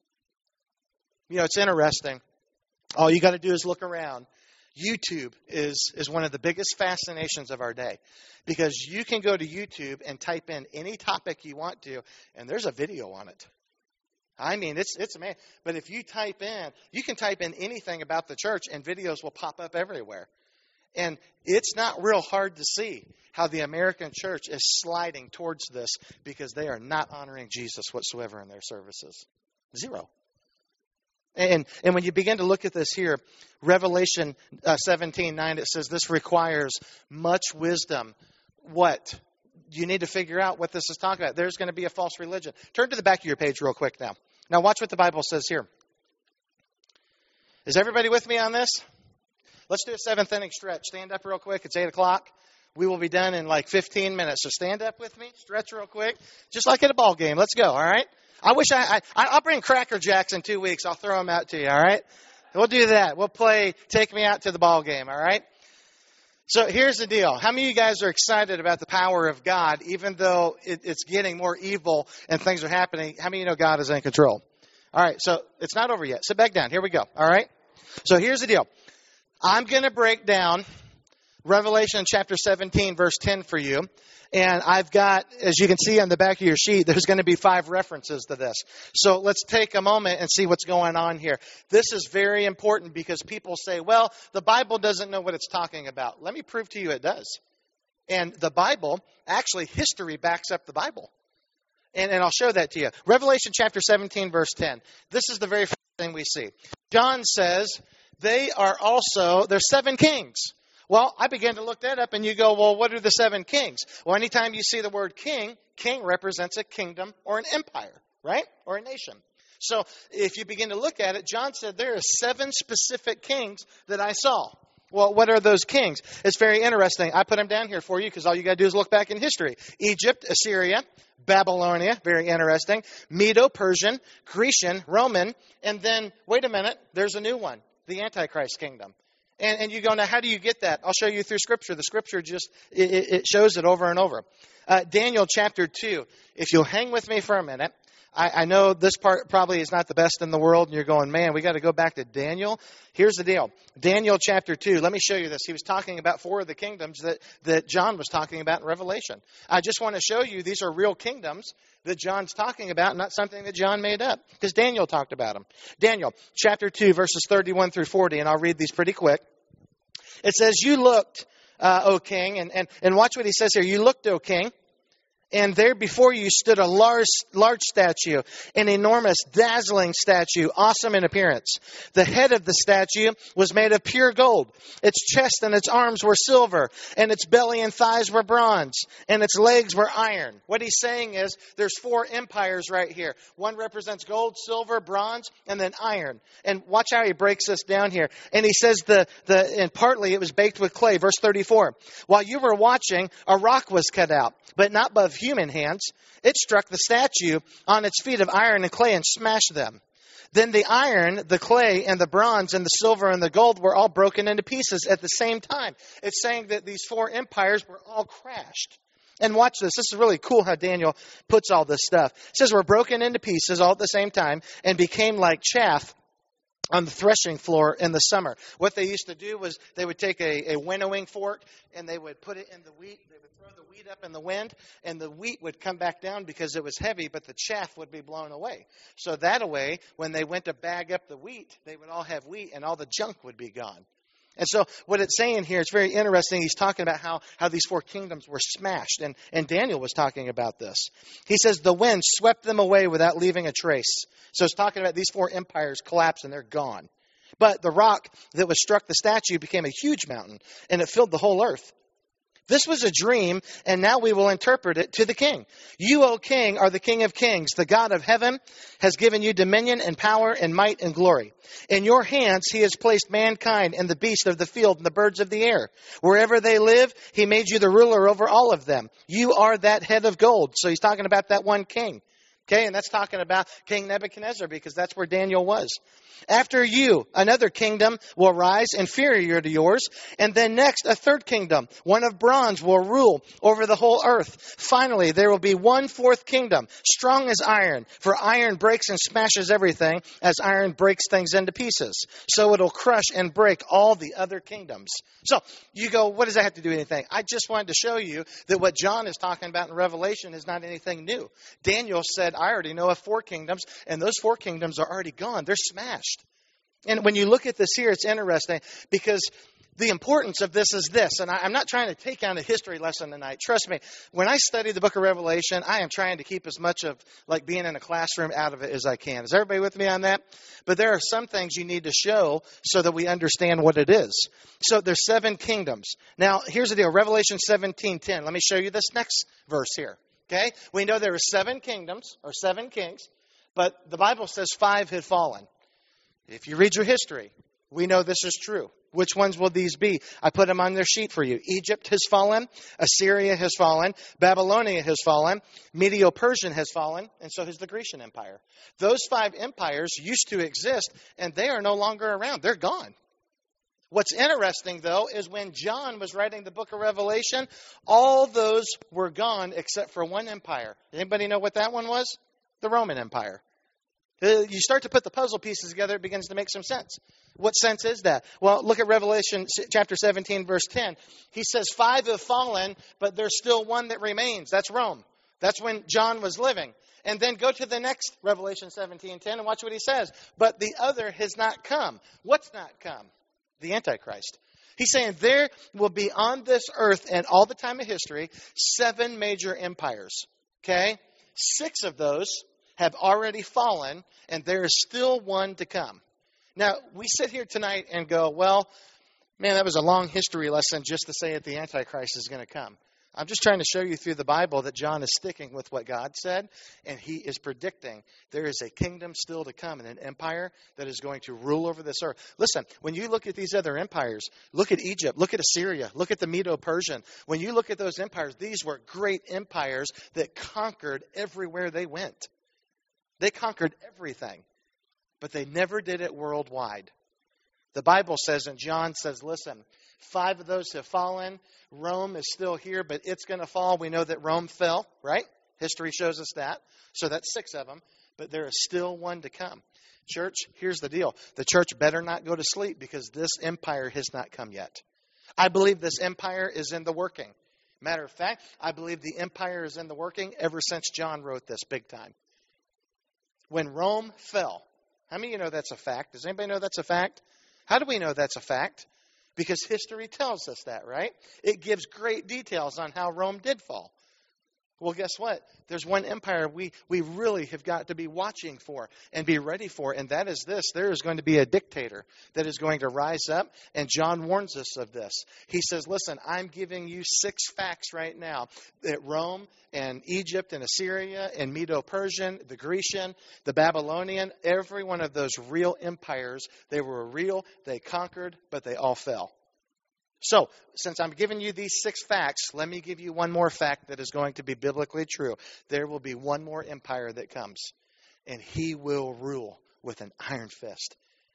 You know, it's interesting. All you got to do is look around. YouTube is one of the biggest fascinations of our day. Because you can go to YouTube and type in any topic you want to, and there's a video on it. I mean, it's amazing. But if you can type in anything about the church, and videos will pop up everywhere. And it's not real hard to see how the American church is sliding towards this because they are not honoring Jesus whatsoever in their services. Zero. And when you begin to look at this here, Revelation 17:9, it says this requires much wisdom. What? You need to figure out what this is talking about. There's going to be a false religion. Turn to the back of your page real quick now. Now watch what the Bible says here. Is everybody with me on this? Let's do a seventh inning stretch. Stand up real quick. It's 8 o'clock. We will be done in like 15 minutes. So stand up with me. Stretch real quick. Just like at a ball game. Let's go. All right. I wish I'll bring Cracker Jacks in 2 weeks. I'll throw them out to you. All right. We'll do that. We'll play Take Me Out to the Ball Game. All right. So here's the deal. How many of you guys are excited about the power of God, even though it's getting more evil and things are happening? How many of you know God is in control? All right. So it's not over yet. Sit back down. Here we go. All right. So here's the deal. I'm going to break down Revelation chapter 17, verse 10 for you. And I've got, as you can see on the back of your sheet, there's going to be 5 references to this. So let's take a moment and see what's going on here. This is very important because people say, well, the Bible doesn't know what it's talking about. Let me prove to you it does. And the Bible, actually history backs up the Bible. And I'll show that to you. Revelation chapter 17, verse 10. This is the very first thing we see. John says, there's 7 kings. Well, I began to look that up, and you go, well, what are the 7 kings? Well, anytime you see the word king represents a kingdom or an empire, right? Or a nation. So if you begin to look at it, John said there are 7 specific kings that I saw. Well, what are those kings? It's very interesting. I put them down here for you because all you got to do is look back in history. Egypt, Assyria, Babylonia, very interesting. Medo-Persian, Grecian, Roman, and then, wait a minute, there's a new one, the Antichrist kingdom. And you go, now, how do you get that? I'll show you through Scripture. The Scripture just, it shows it over and over. Daniel chapter 2. If you'll hang with me for a minute. I know this part probably is not the best in the world, and you're going, man, we got to go back to Daniel. Here's the deal. Daniel chapter 2. Let me show you this. He was talking about 4 of the kingdoms that John was talking about in Revelation. I just want to show you these are real kingdoms that John's talking about, not something that John made up, because Daniel talked about them. Daniel chapter 2, verses 31 through 40, and I'll read these pretty quick. It says, you looked, O king, and watch what he says here. You looked, O king. And there before you stood a large statue, an enormous, dazzling statue, awesome in appearance. The head of the statue was made of pure gold. Its chest and its arms were silver, and its belly and thighs were bronze, and its legs were iron. What he's saying is there's 4 empires right here. One represents gold, silver, bronze, and then iron. And watch how he breaks this down here. And he says and partly it was baked with clay. Verse 34. While you were watching, a rock was cut out, but not by human hands. It struck the statue on its feet of iron and clay and smashed them. Then the iron, the clay, and the bronze, and the silver, and the gold were all broken into pieces at the same time. It's saying that these 4 empires were all crashed. And watch this. This is really cool how Daniel puts all this stuff. It says we're broken into pieces all at the same time and became like chaff on the threshing floor in the summer. What they used to do was they would take a winnowing fork and they would put it in the wheat. They would throw the wheat up in the wind, and the wheat would come back down because it was heavy, but the chaff would be blown away. So that way, when they went to bag up the wheat, they would all have wheat and all the junk would be gone. And so what it's saying here, it's very interesting. He's talking about how these 4 kingdoms were smashed. And Daniel was talking about this. He says the wind swept them away without leaving a trace. So it's talking about these 4 empires collapse and they're gone. But the rock that was struck the statue became a huge mountain, and it filled the whole earth. This was a dream, and now we will interpret it to the king. You, O king, are the King of kings. The God of heaven has given you dominion and power and might and glory. In your hands he has placed mankind and the beasts of the field and the birds of the air. Wherever they live, he made you the ruler over all of them. You are that head of gold. So he's talking about that one king. Okay, and that's talking about King Nebuchadnezzar because that's where Daniel was. After you, another kingdom will rise inferior to yours. And then next, a third kingdom, one of bronze, will rule over the whole earth. Finally, there will be 1/4 kingdom, strong as iron. For iron breaks and smashes everything as iron breaks things into pieces. So it'll crush and break all the other kingdoms. So you go, what does that have to do with anything? I just wanted to show you that what John is talking about in Revelation is not anything new. Daniel said, I already know of 4 kingdoms, and those 4 kingdoms are already gone. They're smashed. And when you look at this here, it's interesting because The importance of this is this, and I'm not trying to take on a history lesson tonight. Trust me, when I study the book of Revelation, I am trying to keep as much of like being in a classroom out of it as I can. Is everybody with me on that? But there are some things you need to show so that we understand what it is. So there's 7 kingdoms. Now, here's the deal. Revelation 17:10. Let me show you this next verse here. Okay? We know there are 7 kingdoms, or 7 kings, but the Bible says 5 had fallen. If you read your history, we know this is true. Which ones will these be? I put them on their sheet for you. Egypt has fallen. Assyria has fallen. Babylonia has fallen. Medo-Persian has fallen. And so has the Grecian Empire. Those 5 empires used to exist, and they are no longer around. They're gone. What's interesting, though, is when John was writing the book of Revelation, all those were gone except for one empire. Anybody know what that one was? The Roman Empire. You start to put the puzzle pieces together, it begins to make some sense. What sense is that? Well, look at Revelation chapter 17, verse 10. He says 5 have fallen, but there's still one that remains. That's Rome. That's when John was living. And then go to the next Revelation 17:10 and watch what he says. But the other has not come. What's not come? The Antichrist. He's saying there will be on this earth and all the time of history 7 major empires. Okay? 6 of those have already fallen, and there is still one to come. Now, we sit here tonight and go, well, man, that was a long history lesson just to say that the Antichrist is going to come. I'm just trying to show you through the Bible that John is sticking with what God said, and he is predicting there is a kingdom still to come and an empire that is going to rule over this earth. Listen, when you look at these other empires, look at Egypt, look at Assyria, look at the Medo-Persian. When you look at those empires, these were great empires that conquered everywhere they went. They conquered everything, but they never did it worldwide. The Bible says, and John says, listen, 5 of those have fallen. Rome is still here, but it's going to fall. We know that Rome fell, right? History shows us that. So that's 6 of them, but there is still one to come. Church, here's the deal. The church better not go to sleep because this empire has not come yet. I believe this empire is in the working. Matter of fact, I believe the empire is in the working ever since John wrote this big time. When Rome fell, how many of you know that's a fact? Does anybody know that's a fact? How do we know that's a fact? Because history tells us that, right? It gives great details on how Rome did fall. Well, guess what? There's one empire we really have got to be watching for and be ready for, and that is this. There is going to be a dictator that is going to rise up, and John warns us of this. He says, listen, I'm giving you 6 facts right now that Rome and Egypt and Assyria and Medo-Persian, the Grecian, the Babylonian, every one of those real empires, they were real, they conquered, but they all fell. So, since I'm giving you these 6 facts, let me give you one more fact that is going to be biblically true. There will be one more empire that comes, and he will rule with an iron fist.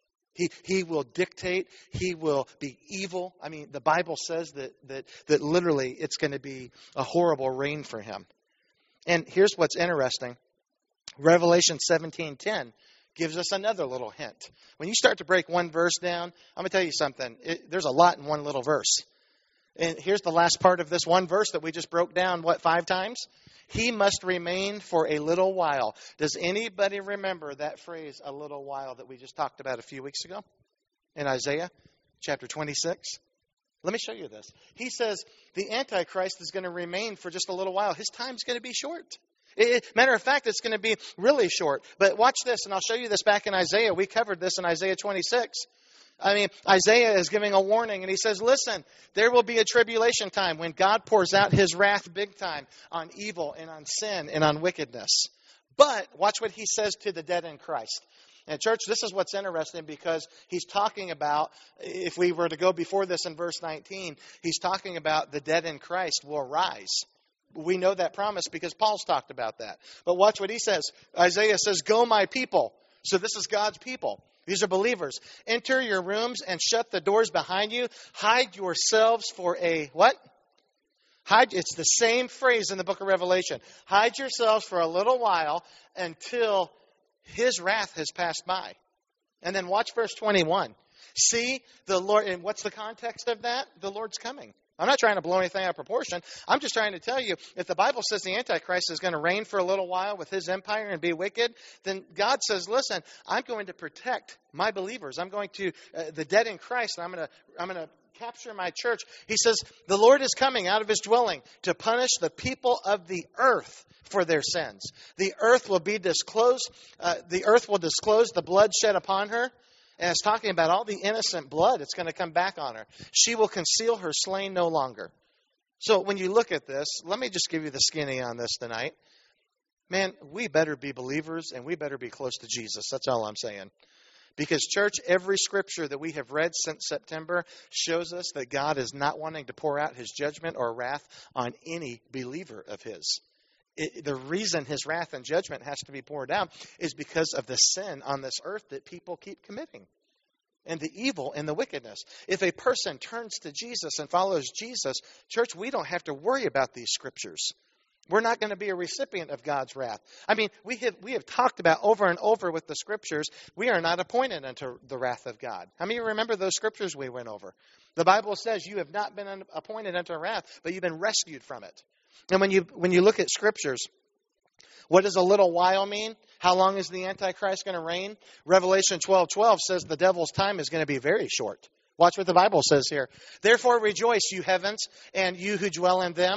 He will dictate. He will be evil. I mean, the Bible says that literally it's going to be a horrible reign for him. And here's what's interesting. Revelation 17:10 gives us another little hint. When you start to break one verse down, I'm going to tell you something. There's a lot in one little verse. And here's the last part of this one verse that we just broke down, 5 times? He must remain for a little while. Does anybody remember that phrase, a little while, that we just talked about a few weeks ago in Isaiah chapter 26? Let me show you this. He says the Antichrist is going to remain for just a little while. His time's going to be short. Matter of fact, it's going to be really short. But watch this, and I'll show you this back in Isaiah. We covered this in Isaiah 26. I mean, Isaiah is giving a warning, and he says, listen, there will be a tribulation time when God pours out his wrath big time on evil and on sin and on wickedness. But watch what he says to the dead in Christ. And church, this is what's interesting because he's talking about, if we were to go before this in verse 19, he's talking about the dead in Christ will rise. We know that promise because Paul's talked about that. But watch what he says. Isaiah says, go my people. So this is God's people. These are believers. Enter your rooms and shut the doors behind you. Hide yourselves for a what? It's the same phrase in the book of Revelation. Hide yourselves for a little while until his wrath has passed by. And then watch verse 21. See, the Lord, and what's the context of that? The Lord's coming. I'm not trying to blow anything out of proportion. I'm just trying to tell you, if the Bible says the Antichrist is going to reign for a little while with his empire and be wicked, then God says, listen, I'm going to protect my believers. I'm going to, the dead in Christ, and I'm going to capture my church. He says, the Lord is coming out of his dwelling to punish the people of the earth for their sins. The earth will be disclosed. The earth will disclose the blood shed upon her. And it's talking about all the innocent blood. It's going to come back on her. She will conceal her slain no longer. So when you look at this, let me just give you the skinny on this tonight. Man, we better be believers and we better be close to Jesus. That's all I'm saying. Because, church, every scripture that we have read since September shows us that God is not wanting to pour out his judgment or wrath on any believer of his. The reason his wrath and judgment has to be poured out is because of the sin on this earth that people keep committing and the evil and the wickedness. If a person turns to Jesus and follows Jesus, church, we don't have to worry about these scriptures. We're not going to be a recipient of God's wrath. I mean, we have talked about over and over with the scriptures, we are not appointed unto the wrath of God. How many of you remember those scriptures we went over? The Bible says you have not been appointed unto wrath, but you've been rescued from it. And when you look at scriptures, what does a little while mean? How long is the Antichrist going to reign? Revelation 12:12 says the devil's time is going to be very short. Watch what the Bible says here. Therefore rejoice, you heavens, and you who dwell in them.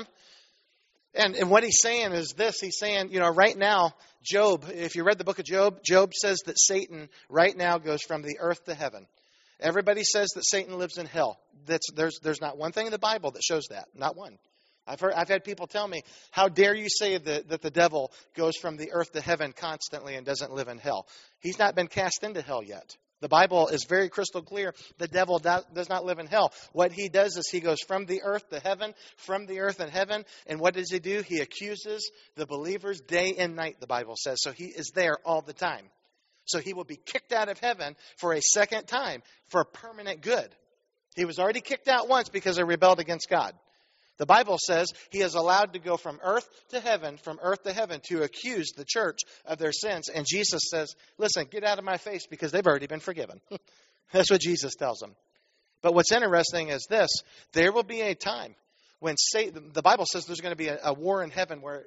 And what he's saying is this. He's saying, right now, Job, if you read the book of Job, Job says that Satan right now goes from the earth to heaven. Everybody says that Satan lives in hell. There's not one thing in the Bible that shows that. Not one. I've had people tell me, how dare you say that the devil goes from the earth to heaven constantly and doesn't live in hell? He's not been cast into hell yet. The Bible is very crystal clear. The devil does not live in hell. What he does is he goes from the earth to heaven, from the earth and heaven. And what does he do? He accuses the believers day and night, the Bible says. So he is there all the time. So he will be kicked out of heaven for a second time for permanent good. He was already kicked out once because they rebelled against God. The Bible says he is allowed to go from earth to heaven to accuse the church of their sins. And Jesus says, listen, get out of my face because they've already been forgiven. That's what Jesus tells them. But what's interesting is this. There will be a time when Satan, the Bible says there's going to be a war in heaven where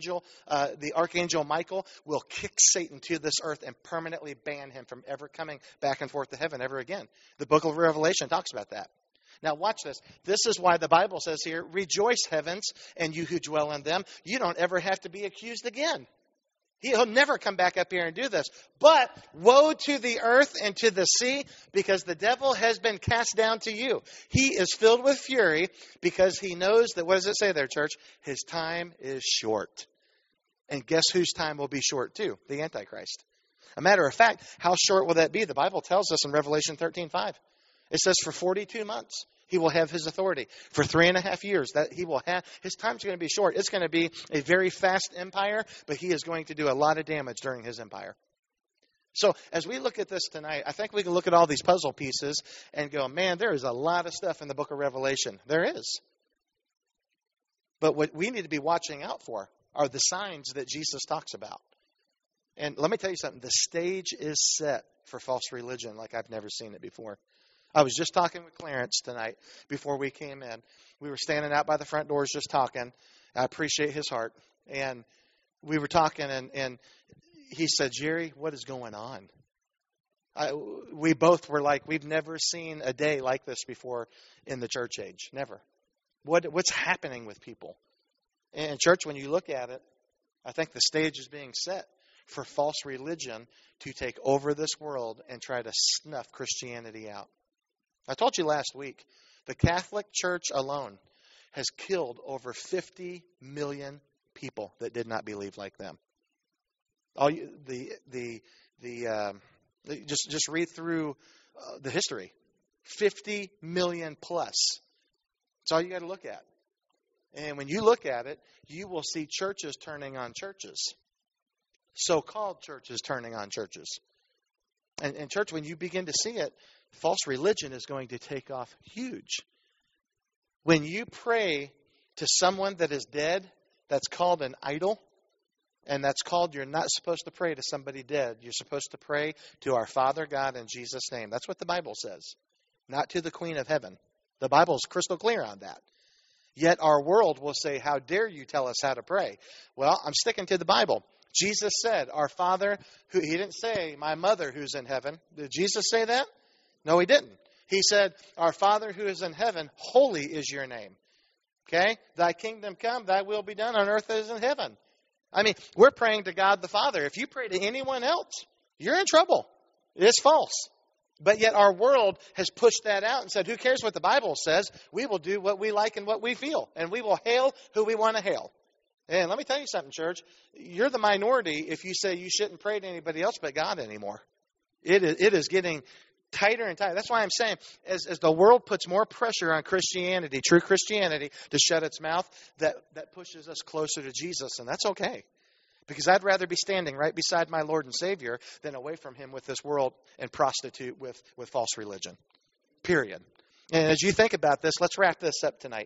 the archangel Michael will kick Satan to this earth and permanently ban him from ever coming back and forth to heaven ever again. The book of Revelation talks about that. Now watch this. This is why the Bible says here, rejoice, heavens, and you who dwell in them. You don't ever have to be accused again. He'll never come back up here and do this. But woe to the earth and to the sea, because the devil has been cast down to you. He is filled with fury because he knows that, what does it say there, church? His time is short. And guess whose time will be short too? The Antichrist. A matter of fact, how short will that be? The Bible tells us in Revelation 13:5. It says for 42 months he will have his authority. For 3.5 years that he will have, his time's going to be short. It's going to be a very fast empire, but he is going to do a lot of damage during his empire. So as we look at this tonight, I think we can look at all these puzzle pieces and go, man, there is a lot of stuff in the book of Revelation. There is. But what we need to be watching out for are the signs that Jesus talks about. And let me tell you something. The stage is set for false religion like I've never seen it before. I was just talking with Clarence tonight before we came in. We were standing out by the front doors just talking. I appreciate his heart. And we were talking, and he said, Jerry, what is going on? We both were like, we've never seen a day like this before in the church age. Never. What's happening with people? And church, when you look at it, I think the stage is being set for false religion to take over this world and try to snuff Christianity out. I told you last week, the Catholic Church alone has killed over 50 million people that did not believe like them. Just read through the history. 50 million plus. That's all you got to look at. And when you look at it, you will see churches turning on churches. So-called churches turning on churches. And church, when you begin to see it, false religion is going to take off huge. When you pray to someone that is dead, that's called an idol. And that's called, you're not supposed to pray to somebody dead. You're supposed to pray to our Father God in Jesus' name. That's what the Bible says. Not to the Queen of Heaven. The Bible is crystal clear on that. Yet our world will say, how dare you tell us how to pray? Well, I'm sticking to the Bible. Jesus said, our Father, who, he didn't say, my mother who's in heaven. Did Jesus say that? No, he didn't. He said, our Father who is in heaven, holy is your name. Okay? Thy kingdom come, thy will be done on earth as in heaven. I mean, we're praying to God the Father. If you pray to anyone else, you're in trouble. It's false. But yet our world has pushed that out and said, who cares what the Bible says? We will do what we like and what we feel. And we will hail who we want to hail. And let me tell you something, church. You're the minority if you say you shouldn't pray to anybody else but God anymore. It is getting tighter and tighter. That's why I'm saying, as the world puts more pressure on Christianity, true Christianity, to shut its mouth, that pushes us closer to Jesus. And that's okay. Because I'd rather be standing right beside my Lord and Savior than away from him with this world and prostitute with false religion. Period. And as you think about this, let's wrap this up tonight.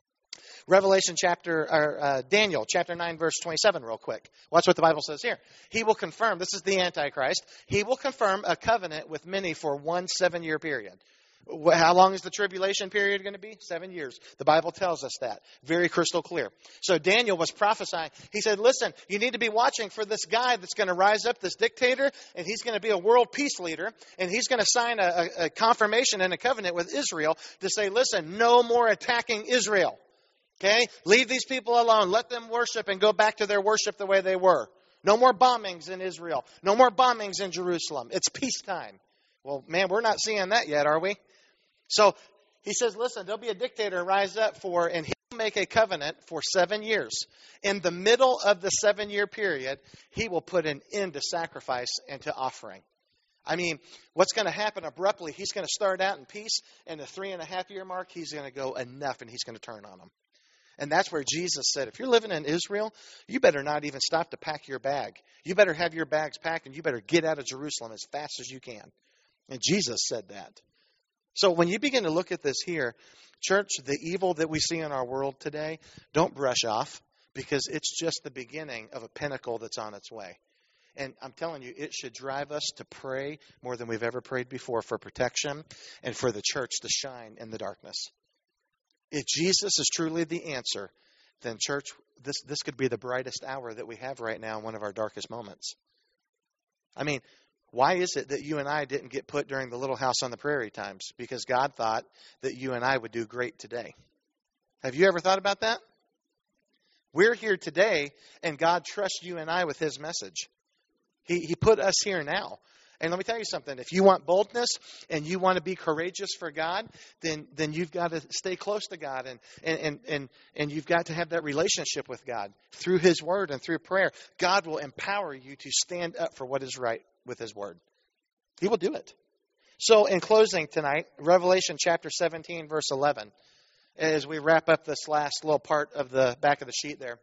Daniel chapter 9, verse 27 real quick. Watch what the Bible says here. He will confirm, this is the Antichrist, he will confirm a covenant with many for 1 7-year period. How long is the tribulation period going to be? 7 years. The Bible tells us that. Very crystal clear. So Daniel was prophesying. He said, listen, you need to be watching for this guy that's going to rise up, this dictator, and he's going to be a world peace leader, and he's going to sign a confirmation and a covenant with Israel to say, listen, no more attacking Israel. Okay? Leave these people alone. Let them worship and go back to their worship the way they were. No more bombings in Israel. No more bombings in Jerusalem. It's peacetime. Well, man, we're not seeing that yet, are we? So he says, listen, there'll be a dictator rise up and he'll make a covenant for 7 years. In the middle of the 7-year period, he will put an end to sacrifice and to offering. I mean, what's going to happen abruptly, he's going to start out in peace, and the 3.5-year mark, he's going to go enough, and he's going to turn on them. And that's where Jesus said, if you're living in Israel, you better not even stop to pack your bag. You better have your bags packed, and you better get out of Jerusalem as fast as you can. And Jesus said that. So when you begin to look at this here, church, the evil that we see in our world today, don't brush off, because it's just the beginning of a pinnacle that's on its way. And I'm telling you, it should drive us to pray more than we've ever prayed before for protection and for the church to shine in the darkness. If Jesus is truly the answer, then church, this could be the brightest hour that we have right now in one of our darkest moments. I mean, why is it that you and I didn't get put during the Little House on the Prairie times? Because God thought that you and I would do great today. Have you ever thought about that? We're here today, and God trusts you and I with his message. He put us here now. And let me tell you something. If you want boldness and you want to be courageous for God, then you've got to stay close to God, and you've got to have that relationship with God through his word and through prayer. God will empower you to stand up for what is right with his word. He will do it. So in closing tonight, Revelation chapter 17, verse 11, as we wrap up this last little part of the back of the sheet there.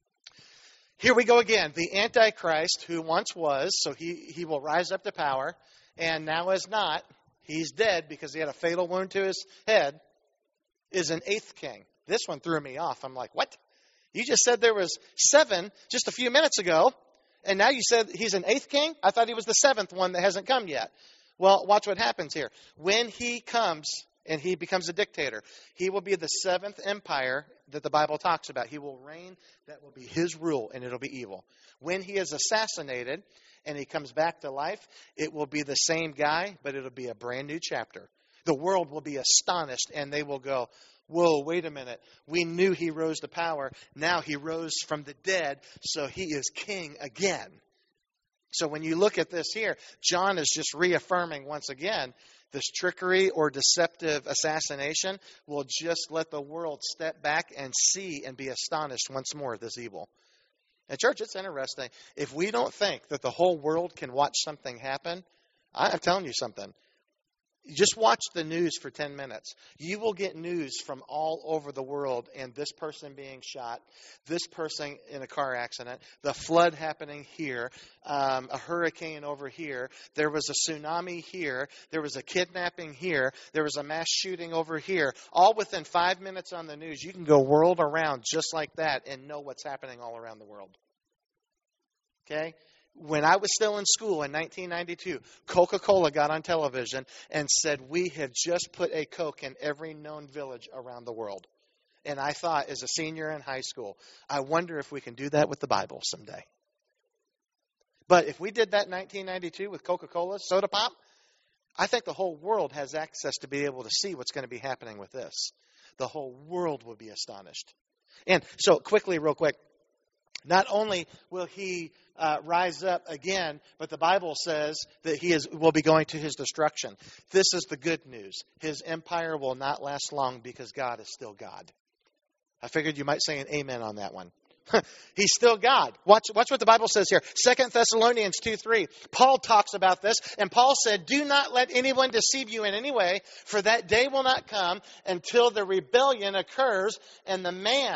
Here we go again. The Antichrist, who once was, so he will rise up to power, and now is not. He's dead because he had a fatal wound to his head, is an 8th king. This one threw me off. I'm like, what? You just said there was 7 just a few minutes ago, and now you said he's an 8th king? I thought he was the 7th one that hasn't come yet. Well, watch what happens here. When he comes and he becomes a dictator, he will be the 7th empire that the Bible talks about. He will reign. That will be his rule, and it'll be evil. When he is assassinated and he comes back to life, it will be the same guy, but it'll be a brand new chapter. The world will be astonished, and they will go, whoa, wait a minute. We knew he rose to power. Now he rose from the dead, so he is king again. So when you look at this here, John is just reaffirming once again, this trickery or deceptive assassination will just let the world step back and see and be astonished once more at this evil. And church, it's interesting. If we don't think that the whole world can watch something happen, I'm telling you something. Just watch the news for 10 minutes. You will get news from all over the world, and this person being shot, this person in a car accident, the flood happening here, a hurricane over here, there was a tsunami here, there was a kidnapping here, there was a mass shooting over here. All within 5 minutes on the news. You can go world around just like that and know what's happening all around the world. Okay? When I was still in school in 1992, Coca-Cola got on television and said, we have just put a Coke in every known village around the world. And I thought, as a senior in high school, I wonder if we can do that with the Bible someday. But if we did that in 1992 with Coca-Cola, soda pop, I think the whole world has access to be able to see what's going to be happening with this. The whole world will be astonished. And so quickly, real quick, not only will he rise up again, but the Bible says that will be going to his destruction. This is the good news. His empire will not last long because God is still God. I figured you might say an amen on that one. He's still God. Watch what the Bible says here. 2 Thessalonians 2:3. Paul talks about this, and Paul said, "Do not let anyone deceive you in any way, for that day will not come until the rebellion occurs, and the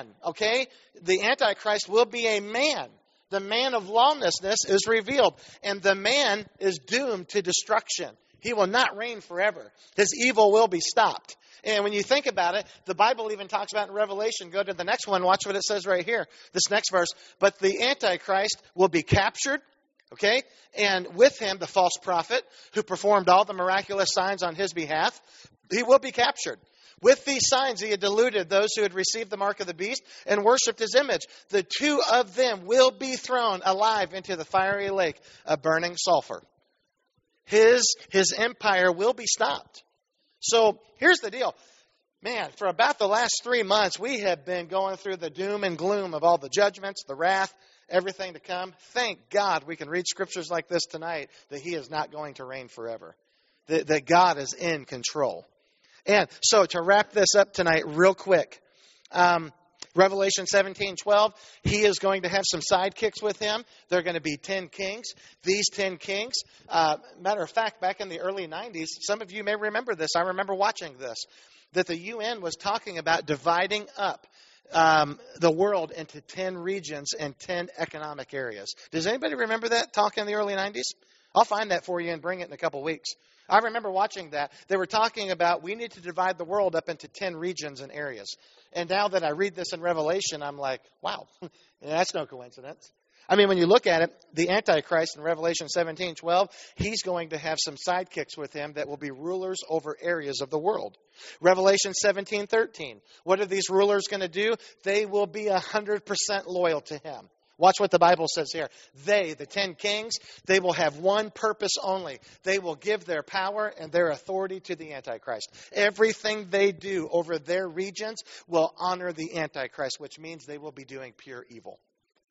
Antichrist will be a man. The man of lawlessness is revealed, and the man is doomed to destruction. He will not reign forever. His evil will be stopped." And when you think about it, the Bible even talks about in Revelation. Go to the next one. Watch what it says right here. This next verse. But the Antichrist will be captured. Okay? And with him, the false prophet who performed all the miraculous signs on his behalf. He will be captured. With these signs, he had deluded those who had received the mark of the beast and worshipped his image. The two of them will be thrown alive into the fiery lake of burning sulfur. His empire will be stopped. So here's the deal. Man, for about the last 3 months, we have been going through the doom and gloom of all the judgments, the wrath, everything to come. Thank God we can read scriptures like this tonight, that he is not going to reign forever, that God is in control. And so to wrap this up tonight real quick, Revelation 17:12, he is going to have some sidekicks with him. They're going to be 10 kings. These 10 kings, matter of fact, back in the early 90s, some of you may remember this. I remember watching this, that the UN was talking about dividing up the world into 10 regions and 10 economic areas. Does anybody remember that talk in the early 90s? I'll find that for you and bring it in a couple weeks. I remember watching that. They were talking about we need to divide the world up into 10 regions and areas. And now that I read this in Revelation, I'm like, wow, that's no coincidence. I mean, when you look at it, the Antichrist in Revelation 17:12, he's going to have some sidekicks with him that will be rulers over areas of the world. Revelation 17:13, what are these rulers going to do? They will be 100% loyal to him. Watch what the Bible says here. They, the 10 kings, they will have one purpose only. They will give their power and their authority to the Antichrist. Everything they do over their regions will honor the Antichrist, which means they will be doing pure evil.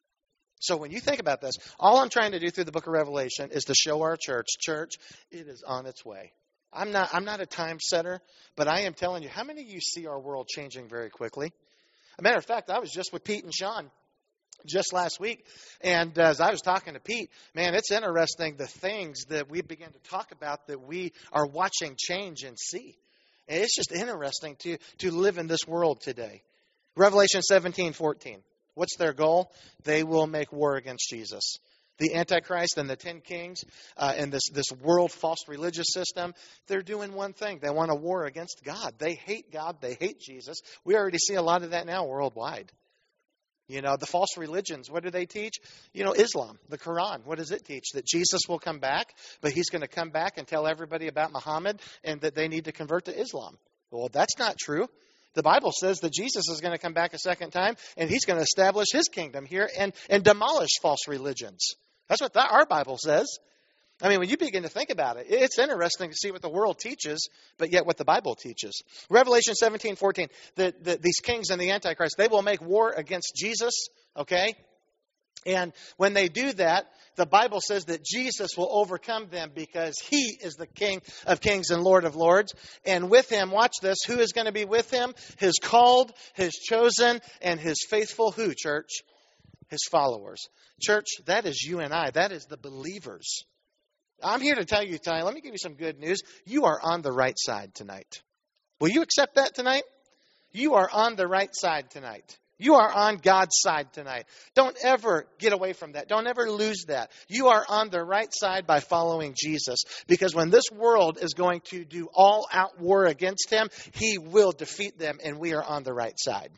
So when you think about this, all I'm trying to do through the book of Revelation is to show our church, it is on its way. I'm not a time setter, but I am telling you, how many of you see our world changing very quickly? As a matter of fact, I was just with Pete and Sean just last week, and as I was talking to Pete, man, it's interesting the things that we begin to talk about that we are watching change and see. And it's just interesting to live in this world today. Revelation 17:14. What's their goal? They will make war against Jesus. The Antichrist and the 10 kings and this world false religious system, they're doing one thing. They want a war against God. They hate God. They hate Jesus. We already see a lot of that now worldwide. You know, the false religions, what do they teach? You know, Islam, the Quran, what does it teach? That Jesus will come back, but he's going to come back and tell everybody about Muhammad and that they need to convert to Islam. Well, that's not true. The Bible says that Jesus is going to come back a second time and he's going to establish his kingdom here and demolish false religions. That's what our Bible says. I mean, when you begin to think about it, it's interesting to see what the world teaches, but yet what the Bible teaches. Revelation 17:14, these kings and the Antichrist, they will make war against Jesus, okay? And when they do that, the Bible says that Jesus will overcome them because he is the King of kings and Lord of lords. And with him, watch this, who is going to be with him? His called, his chosen, and his faithful who, church? His followers. Church, that is you and I. That is the believers. I'm here to tell you tonight, let me give you some good news. You are on the right side tonight. Will you accept that tonight? You are on the right side tonight. You are on God's side tonight. Don't ever get away from that. Don't ever lose that. You are on the right side by following Jesus. Because when this world is going to do all-out war against him, he will defeat them, and we are on the right side.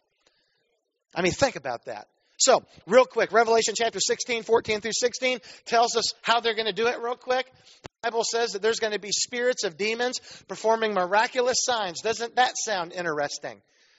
I mean, think about that. So, real quick, Revelation chapter 16, 14 through 16 tells us how they're going to do it real quick. The Bible says that there's going to be spirits of demons performing miraculous signs. Doesn't that sound interesting?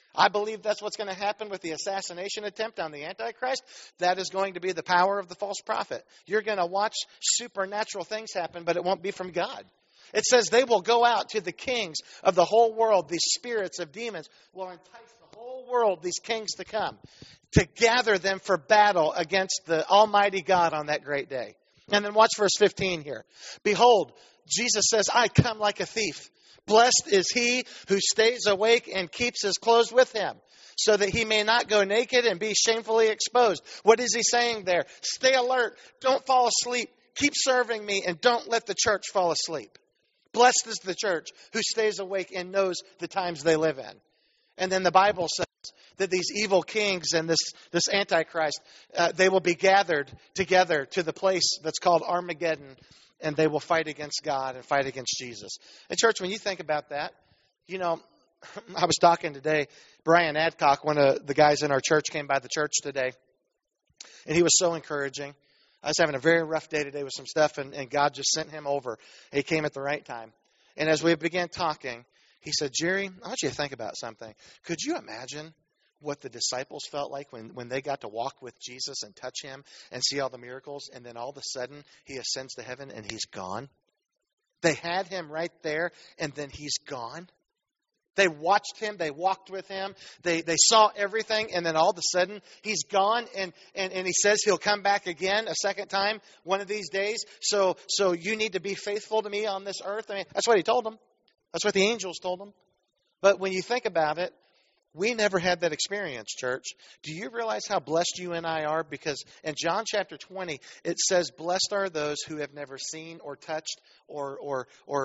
I believe that's what's going to happen with the assassination attempt on the Antichrist. That is going to be the power of the false prophet. You're going to watch supernatural things happen, but it won't be from God. It says they will go out to the kings of the whole world. These spirits of demons will entice the whole world, these kings to come, to gather them for battle against the Almighty God on that great day. And then watch verse 15 here. Behold, Jesus says, I come like a thief. Blessed is he who stays awake and keeps his clothes with him, so that he may not go naked and be shamefully exposed. What is he saying there? Stay alert. Don't fall asleep. Keep serving me, and don't let the church fall asleep. Blessed is the church who stays awake and knows the times they live in. And then the Bible says that these evil kings and this Antichrist, they will be gathered together to the place that's called Armageddon, and they will fight against God and fight against Jesus. And church, when you think about that, you know, I was talking today, Brian Adcock, one of the guys in our church, came by the church today, and he was so encouraging. I was having a very rough day today with some stuff, and God just sent him over. He came at the right time. And as we began talking, he said, Jerry, I want you to think about something. Could you imagine what the disciples felt like when they got to walk with Jesus and touch him and see all the miracles, and then all of a sudden he ascends to heaven and he's gone? They had him right there, and then he's gone. They watched him. They walked with him. They saw everything, and then all of a sudden he's gone, and he says he'll come back again a second time one of these days. So you need to be faithful to me on this earth. I mean, that's what he told them. That's what the angels told them. But when you think about it, we never had that experience, church. Do you realize how blessed you and I are? Because in John chapter 20, it says, blessed are those who have never seen or touched or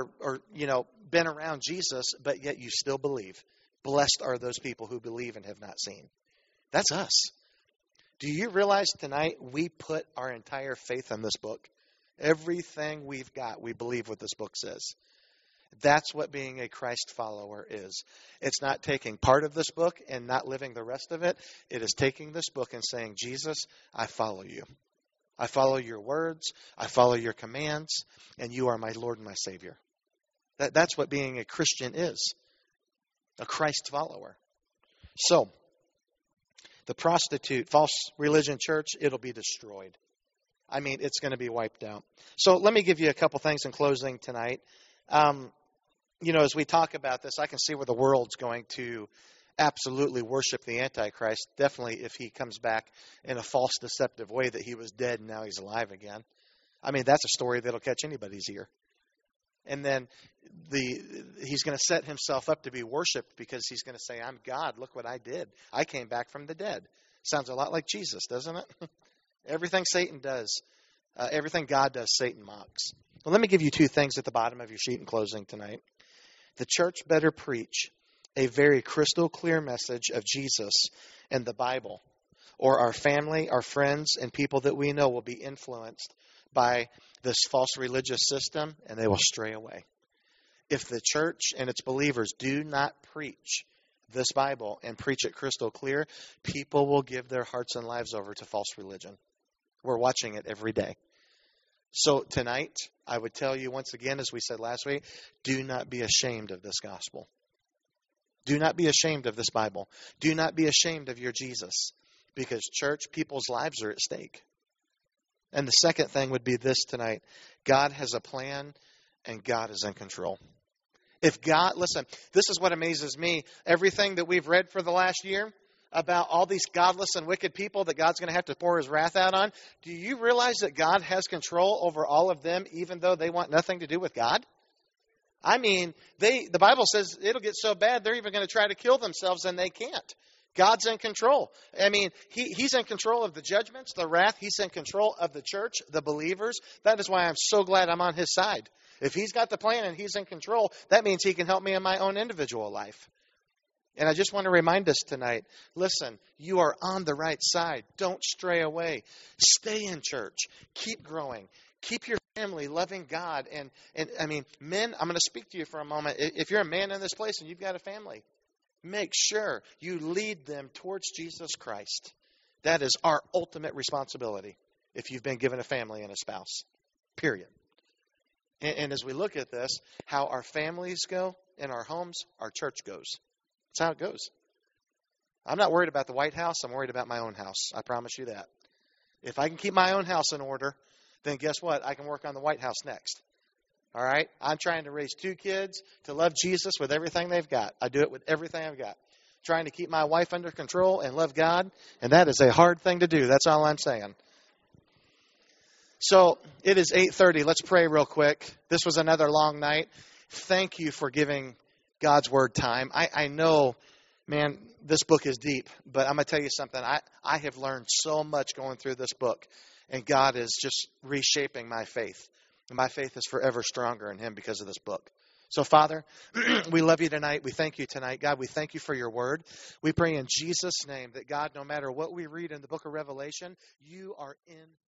been around Jesus, but yet you still believe. Blessed are those people who believe and have not seen. That's us. Do you realize tonight we put our entire faith in this book? Everything we've got, we believe what this book says. That's what being a Christ follower is. It's not taking part of this book and not living the rest of it. It is taking this book and saying, Jesus, I follow you. I follow your words. I follow your commands. And you are my Lord and my Savior. That's what being a Christian is. A Christ follower. So, the prostitute, false religion church, it'll be destroyed. I mean, it's going to be wiped out. So let me give you a couple things in closing tonight. As we talk about this, I can see where the world's going to absolutely worship the Antichrist. Definitely if he comes back in a false, deceptive way that he was dead and now he's alive again. I mean, that's a story that'll catch anybody's ear. And then he's going to set himself up to be worshiped because he's going to say, I'm God. Look what I did. I came back from the dead. Sounds a lot like Jesus, doesn't it? Everything Satan does, everything God does, Satan mocks. Well, let me give you two things at the bottom of your sheet in closing tonight. The church better preach a very crystal clear message of Jesus and the Bible, or our family, our friends, and people that we know will be influenced by this false religious system, and they will stray away. If the church and its believers do not preach this Bible and preach it crystal clear, people will give their hearts and lives over to false religion. We're watching it every day. So tonight, I would tell you once again, as we said last week, do not be ashamed of this gospel. Do not be ashamed of this Bible. Do not be ashamed of your Jesus, because church, people's lives are at stake. And the second thing would be this tonight. God has a plan, and God is in control. If God, listen, this is what amazes me. Everything that we've read for the last year about all these godless and wicked people that God's going to have to pour his wrath out on, do you realize that God has control over all of them, even though they want nothing to do with God? I mean, the Bible says it'll get so bad they're even going to try to kill themselves, and they can't. God's in control. I mean, he's in control of the judgments, the wrath. He's in control of the church, the believers. That is why I'm so glad I'm on his side. If he's got the plan and he's in control, that means he can help me in my own individual life. And I just want to remind us tonight, listen, you are on the right side. Don't stray away. Stay in church. Keep growing. Keep your family loving God. And I mean, men, I'm going to speak to you for a moment. If you're a man in this place and you've got a family, make sure you lead them towards Jesus Christ. That is our ultimate responsibility if you've been given a family and a spouse, period. And as we look at this, how our families go in our homes, our church goes. That's how it goes. I'm not worried about the White House. I'm worried about my own house. I promise you that. If I can keep my own house in order, then guess what? I can work on the White House next. All right? I'm trying to raise 2 kids to love Jesus with everything they've got. I do it with everything I've got. Trying to keep my wife under control and love God, and that is a hard thing to do. That's all I'm saying. So it is 8:30. Let's pray real quick. This was another long night. Thank you for giving God's Word time. I know, man, this book is deep, but I'm going to tell you something. I have learned so much going through this book, and God is just reshaping my faith. And my faith is forever stronger in Him because of this book. So, Father, we love you tonight. We thank you tonight. God, we thank you for your word. We pray in Jesus' name that, God, no matter what we read in the book of Revelation, you are in